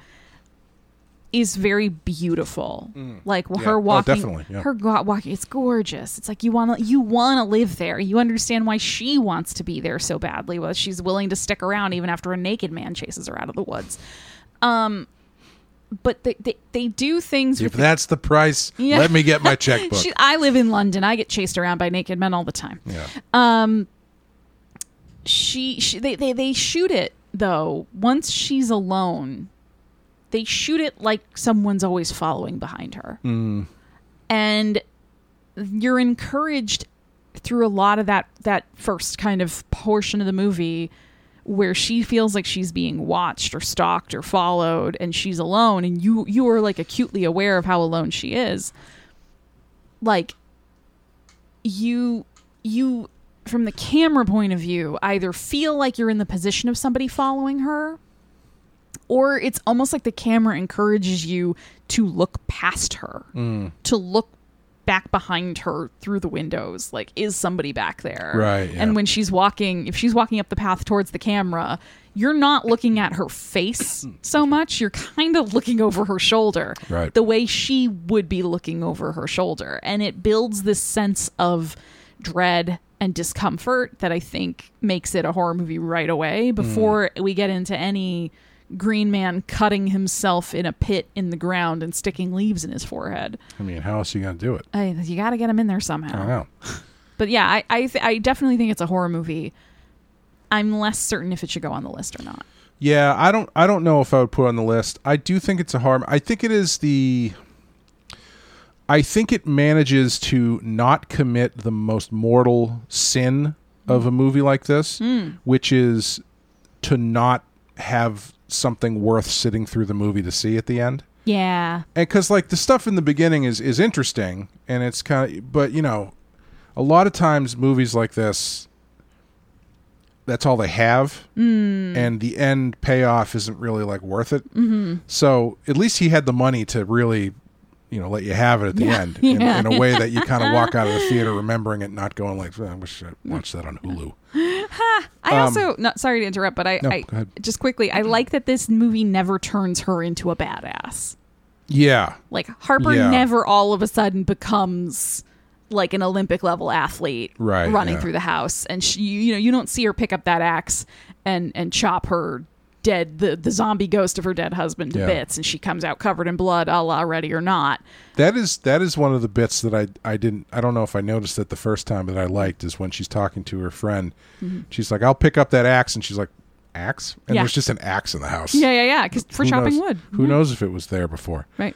is very beautiful. Like Yeah. her Oh, walking, definitely, yeah. her go- walking. It's gorgeous. It's like you want to you want to live there. You understand why she wants to be there so badly. Well, she's willing to stick around even after a naked man chases her out of the woods. Um, but they they, they do things. If with that's the price, Yeah. let me get my checkbook. She, I live in London. I get chased around by naked men all the time. yeah. Um, she, she they, they they shoot it though. Once she's alone, they shoot it like someone's always following behind her, Mm. and you're encouraged through a lot of that that first kind of portion of the movie where she feels like she's being watched or stalked or followed, and she's alone, and you you are like acutely aware of how alone she is. Like you you from the camera point of view either feel like you're in the position of somebody following her, or it's almost like the camera encourages you to look past her, to look back behind her through the windows. Like, is somebody back there? Right, yeah. And when she's walking, if she's walking up the path towards the camera, you're not looking at her face so much. You're kind of looking over her shoulder, Right. the way she would be looking over her shoulder. And it builds this sense of dread and discomfort that I think makes it a horror movie right away before we get into any green man cutting himself in a pit in the ground and sticking leaves in his forehead. I mean, how else are you going to do it? I, you got to get him in there I somehow. don't know. But yeah, I I, th- I definitely think it's a horror movie. I'm less certain if it should go on the list or not. Yeah, I don't. I don't know if I would put it on the list. I do think it's a horror. I think it is the. I think it manages to not commit the most mortal sin of a movie like this, which is to not have something worth sitting through the movie to see at the end. Yeah. And because like the stuff in the beginning is is interesting, and it's kind of, but you know, a lot of times movies like this, that's all they have, mm. and the end payoff isn't really like worth it. Mm-hmm. So at least he had the money to really, you know, let you have it at the Yeah. end in, Yeah. in a way that you kind of walk out of the theater remembering it, not going like, I wish I watched that on Hulu. I also, not sorry to interrupt, but I, No, I go ahead. just quickly, I like that this movie never turns her into a badass. Yeah, Like Harper Yeah. never all of a sudden becomes like an Olympic level athlete Right, running yeah. through the house, and she, you know, you don't see her pick up that axe and and chop her dead the the zombie ghost of her dead husband to Yeah. bits, and she comes out covered in blood, a la Ready or Not. that is that is one of the bits that I I didn't I don't know if I noticed it the first time, but I liked is when she's talking to her friend. She's like, "I'll pick up that axe," and she's like, "Axe?" And Yeah. there's just an axe in the house. Yeah, yeah, yeah. Because for Who chopping knows? wood, Who Yeah. knows if it was there before? Right?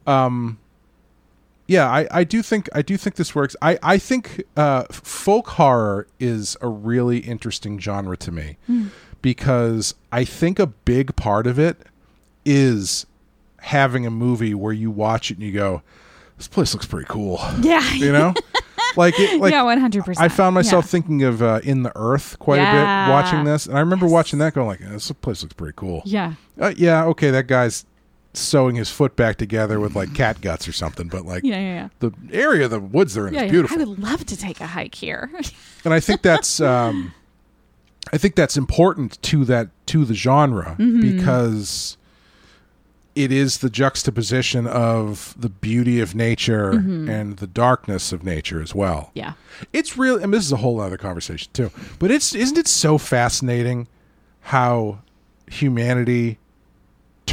Yeah, I, I do think I do think this works. I I think uh, folk horror is a really interesting genre to me because I think a big part of it is having a movie where you watch it and you go, "This place looks pretty cool," Yeah, you know, like it, like yeah, one hundred percent. I found myself Yeah. thinking of uh, In the Earth quite a Yeah. bit watching this, and I remember watching that going like, "This place looks pretty cool." Yeah, Uh, yeah, okay, that guy's sewing his foot back together with like cat guts or something, but like yeah, yeah, yeah. the area of the woods they're in Yeah, is yeah. beautiful. I would love to take a hike here. And I think that's um I think that's important to that to the genre Mm-hmm. because it is the juxtaposition of the beauty of nature and the darkness of nature as well. Mm-hmm. Yeah. It's really, and this is a whole other conversation too, but it's isn't it so fascinating how humanity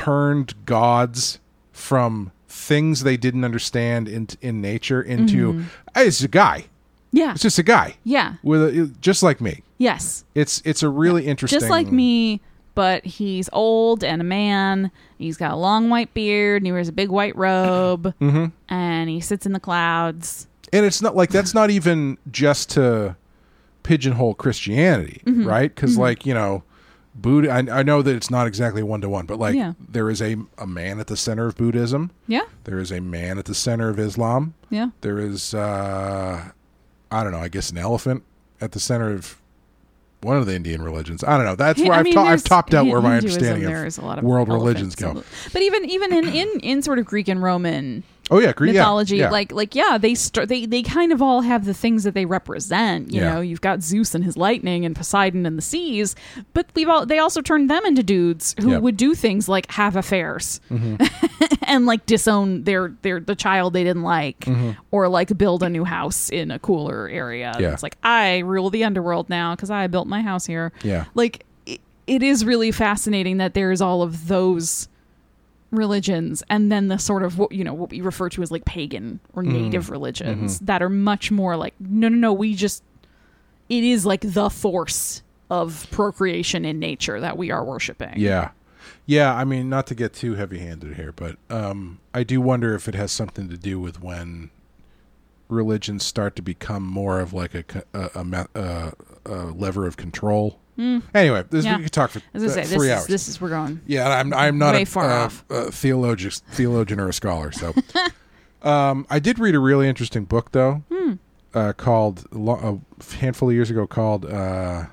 turned gods from things they didn't understand in in nature into Mm-hmm. hey, it's a guy. Yeah. It's just a guy Yeah. with a, just like me. Yes. It's it's a really interesting. Just like me, but he's old and a man. He's got a long white beard and he wears a big white robe. Mm-hmm. And he sits in the clouds. And it's not like that's not even just to pigeonhole Christianity, Mm-hmm. right? Because like you know, Buddha. I, I know that it's not exactly one to one, but like Yeah. there is a a man at the center of Buddhism. Yeah. There is a man at the center of Islam. Yeah. There is uh, I don't know. I guess an elephant at the center of one of the Indian religions. I don't know. That's Hey, where I I've, mean, to- I've there's topped out Hin- where my Hinduism, understanding there is a lot of of world elephants religions go. and- But even even in, in, in sort of Greek and Roman Oh yeah, Greek yeah, mythology, yeah. like like yeah, they start they they kind of all have the things that they represent. You Yeah. know, you've got Zeus and his lightning and Poseidon and the seas, but we've all they also turned them into dudes who Yep. would do things like have affairs Mm-hmm. and like disown their their the child they didn't like, Mm-hmm. or like build a new house in a cooler area. Yeah. It's like I rule the underworld now because I built my house here. Yeah. Like it, it is really fascinating that there's all of those religions and then the sort of what you know what we refer to as like pagan or native religions that are much more like no no no we just it is like the force of procreation in nature that we are worshiping. Yeah. Yeah, I mean, not to get too heavy-handed here, but um, I do wonder if it has something to do with when religions start to become more of like a, co- a, a, me- uh, a lever of control. Anyway, this, Yeah. we could talk for As I uh, say, three this hours. is, this is we're going. Yeah, I'm I'm not Way a, far uh, off. a theologian, theologian or a scholar. So, um, I did read a really interesting book though, Hmm. uh, called lo- a handful of years ago called uh,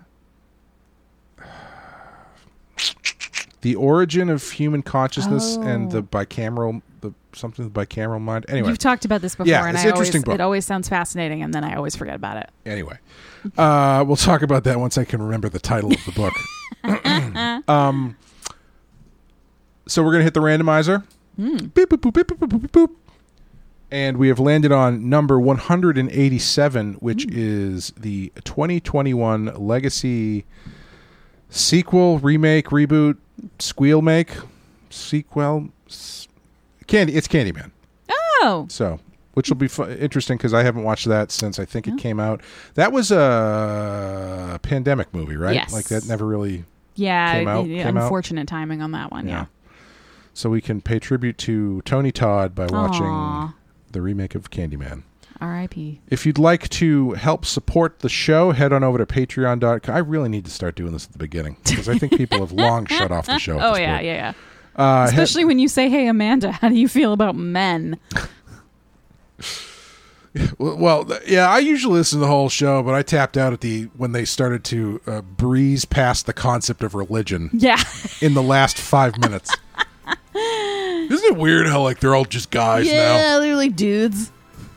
"The Origin of Human Consciousness and the Bicameral the something the bicameral mind." Anyway, You've talked about this before, Yeah, and it's I an interesting always book. it always sounds fascinating, and then I always forget about it. Anyway, uh, we'll talk about that once I can remember the title of the book. um, so we're going to hit the randomizer. Beep, boop, boop, beep, boop, boop, boop, boop. And we have landed on number one hundred eighty-seven, which is the twenty twenty-one Legacy sequel, remake, reboot, squeal make, sequel. S- Candy. It's Candyman. Oh, So, which will be fu- interesting because I haven't watched that since I think it came out. That was a pandemic movie, right? Yes. Like that never really. yeah, Came out- yeah, came out? unfortunate timing on that one. Yeah. So we can pay tribute to Tony Todd by watching Aw. the remake of Candyman. R I P If you'd like to help support the show, head on over to patreon dot com. I really need to start doing this at the beginning because I think people have long shut off the show. at Oh this yeah, point. yeah, yeah. Uh, head- Especially when you say, "Hey, Amanda, how do you feel about men?" Well, well, th- yeah, I usually listen to the whole show, but I tapped out at the when they started to uh, breeze past the concept of religion Yeah, in the last five minutes. Isn't it weird how like they're all just guys now? yeah, they're like dudes.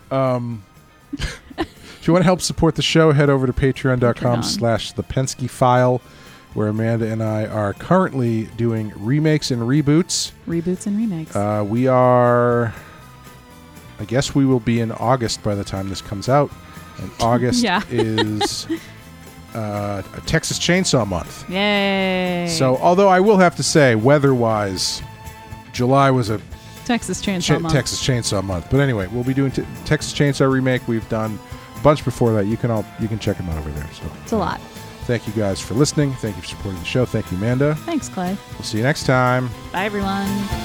If you want to help support the show, head over to patreon dot com Patreon. slash the Penske File, where Amanda and I are currently doing remakes and reboots. Reboots and remakes. Uh, we are, I guess we will be in August by the time this comes out. And August Yeah. is uh, a Texas Chainsaw Month. Yay! So, although I will have to say, weather-wise, July was a Texas Chainsaw Cha- Month. Texas Chainsaw Month. But anyway, we'll be doing t- Texas Chainsaw Remake. We've done a bunch before that. You can all you can check them out over there. So It's a lot. thank you guys for listening. Thank you for supporting the show. Thank you, Amanda. Thanks, Clay. We'll see you next time. Bye, everyone.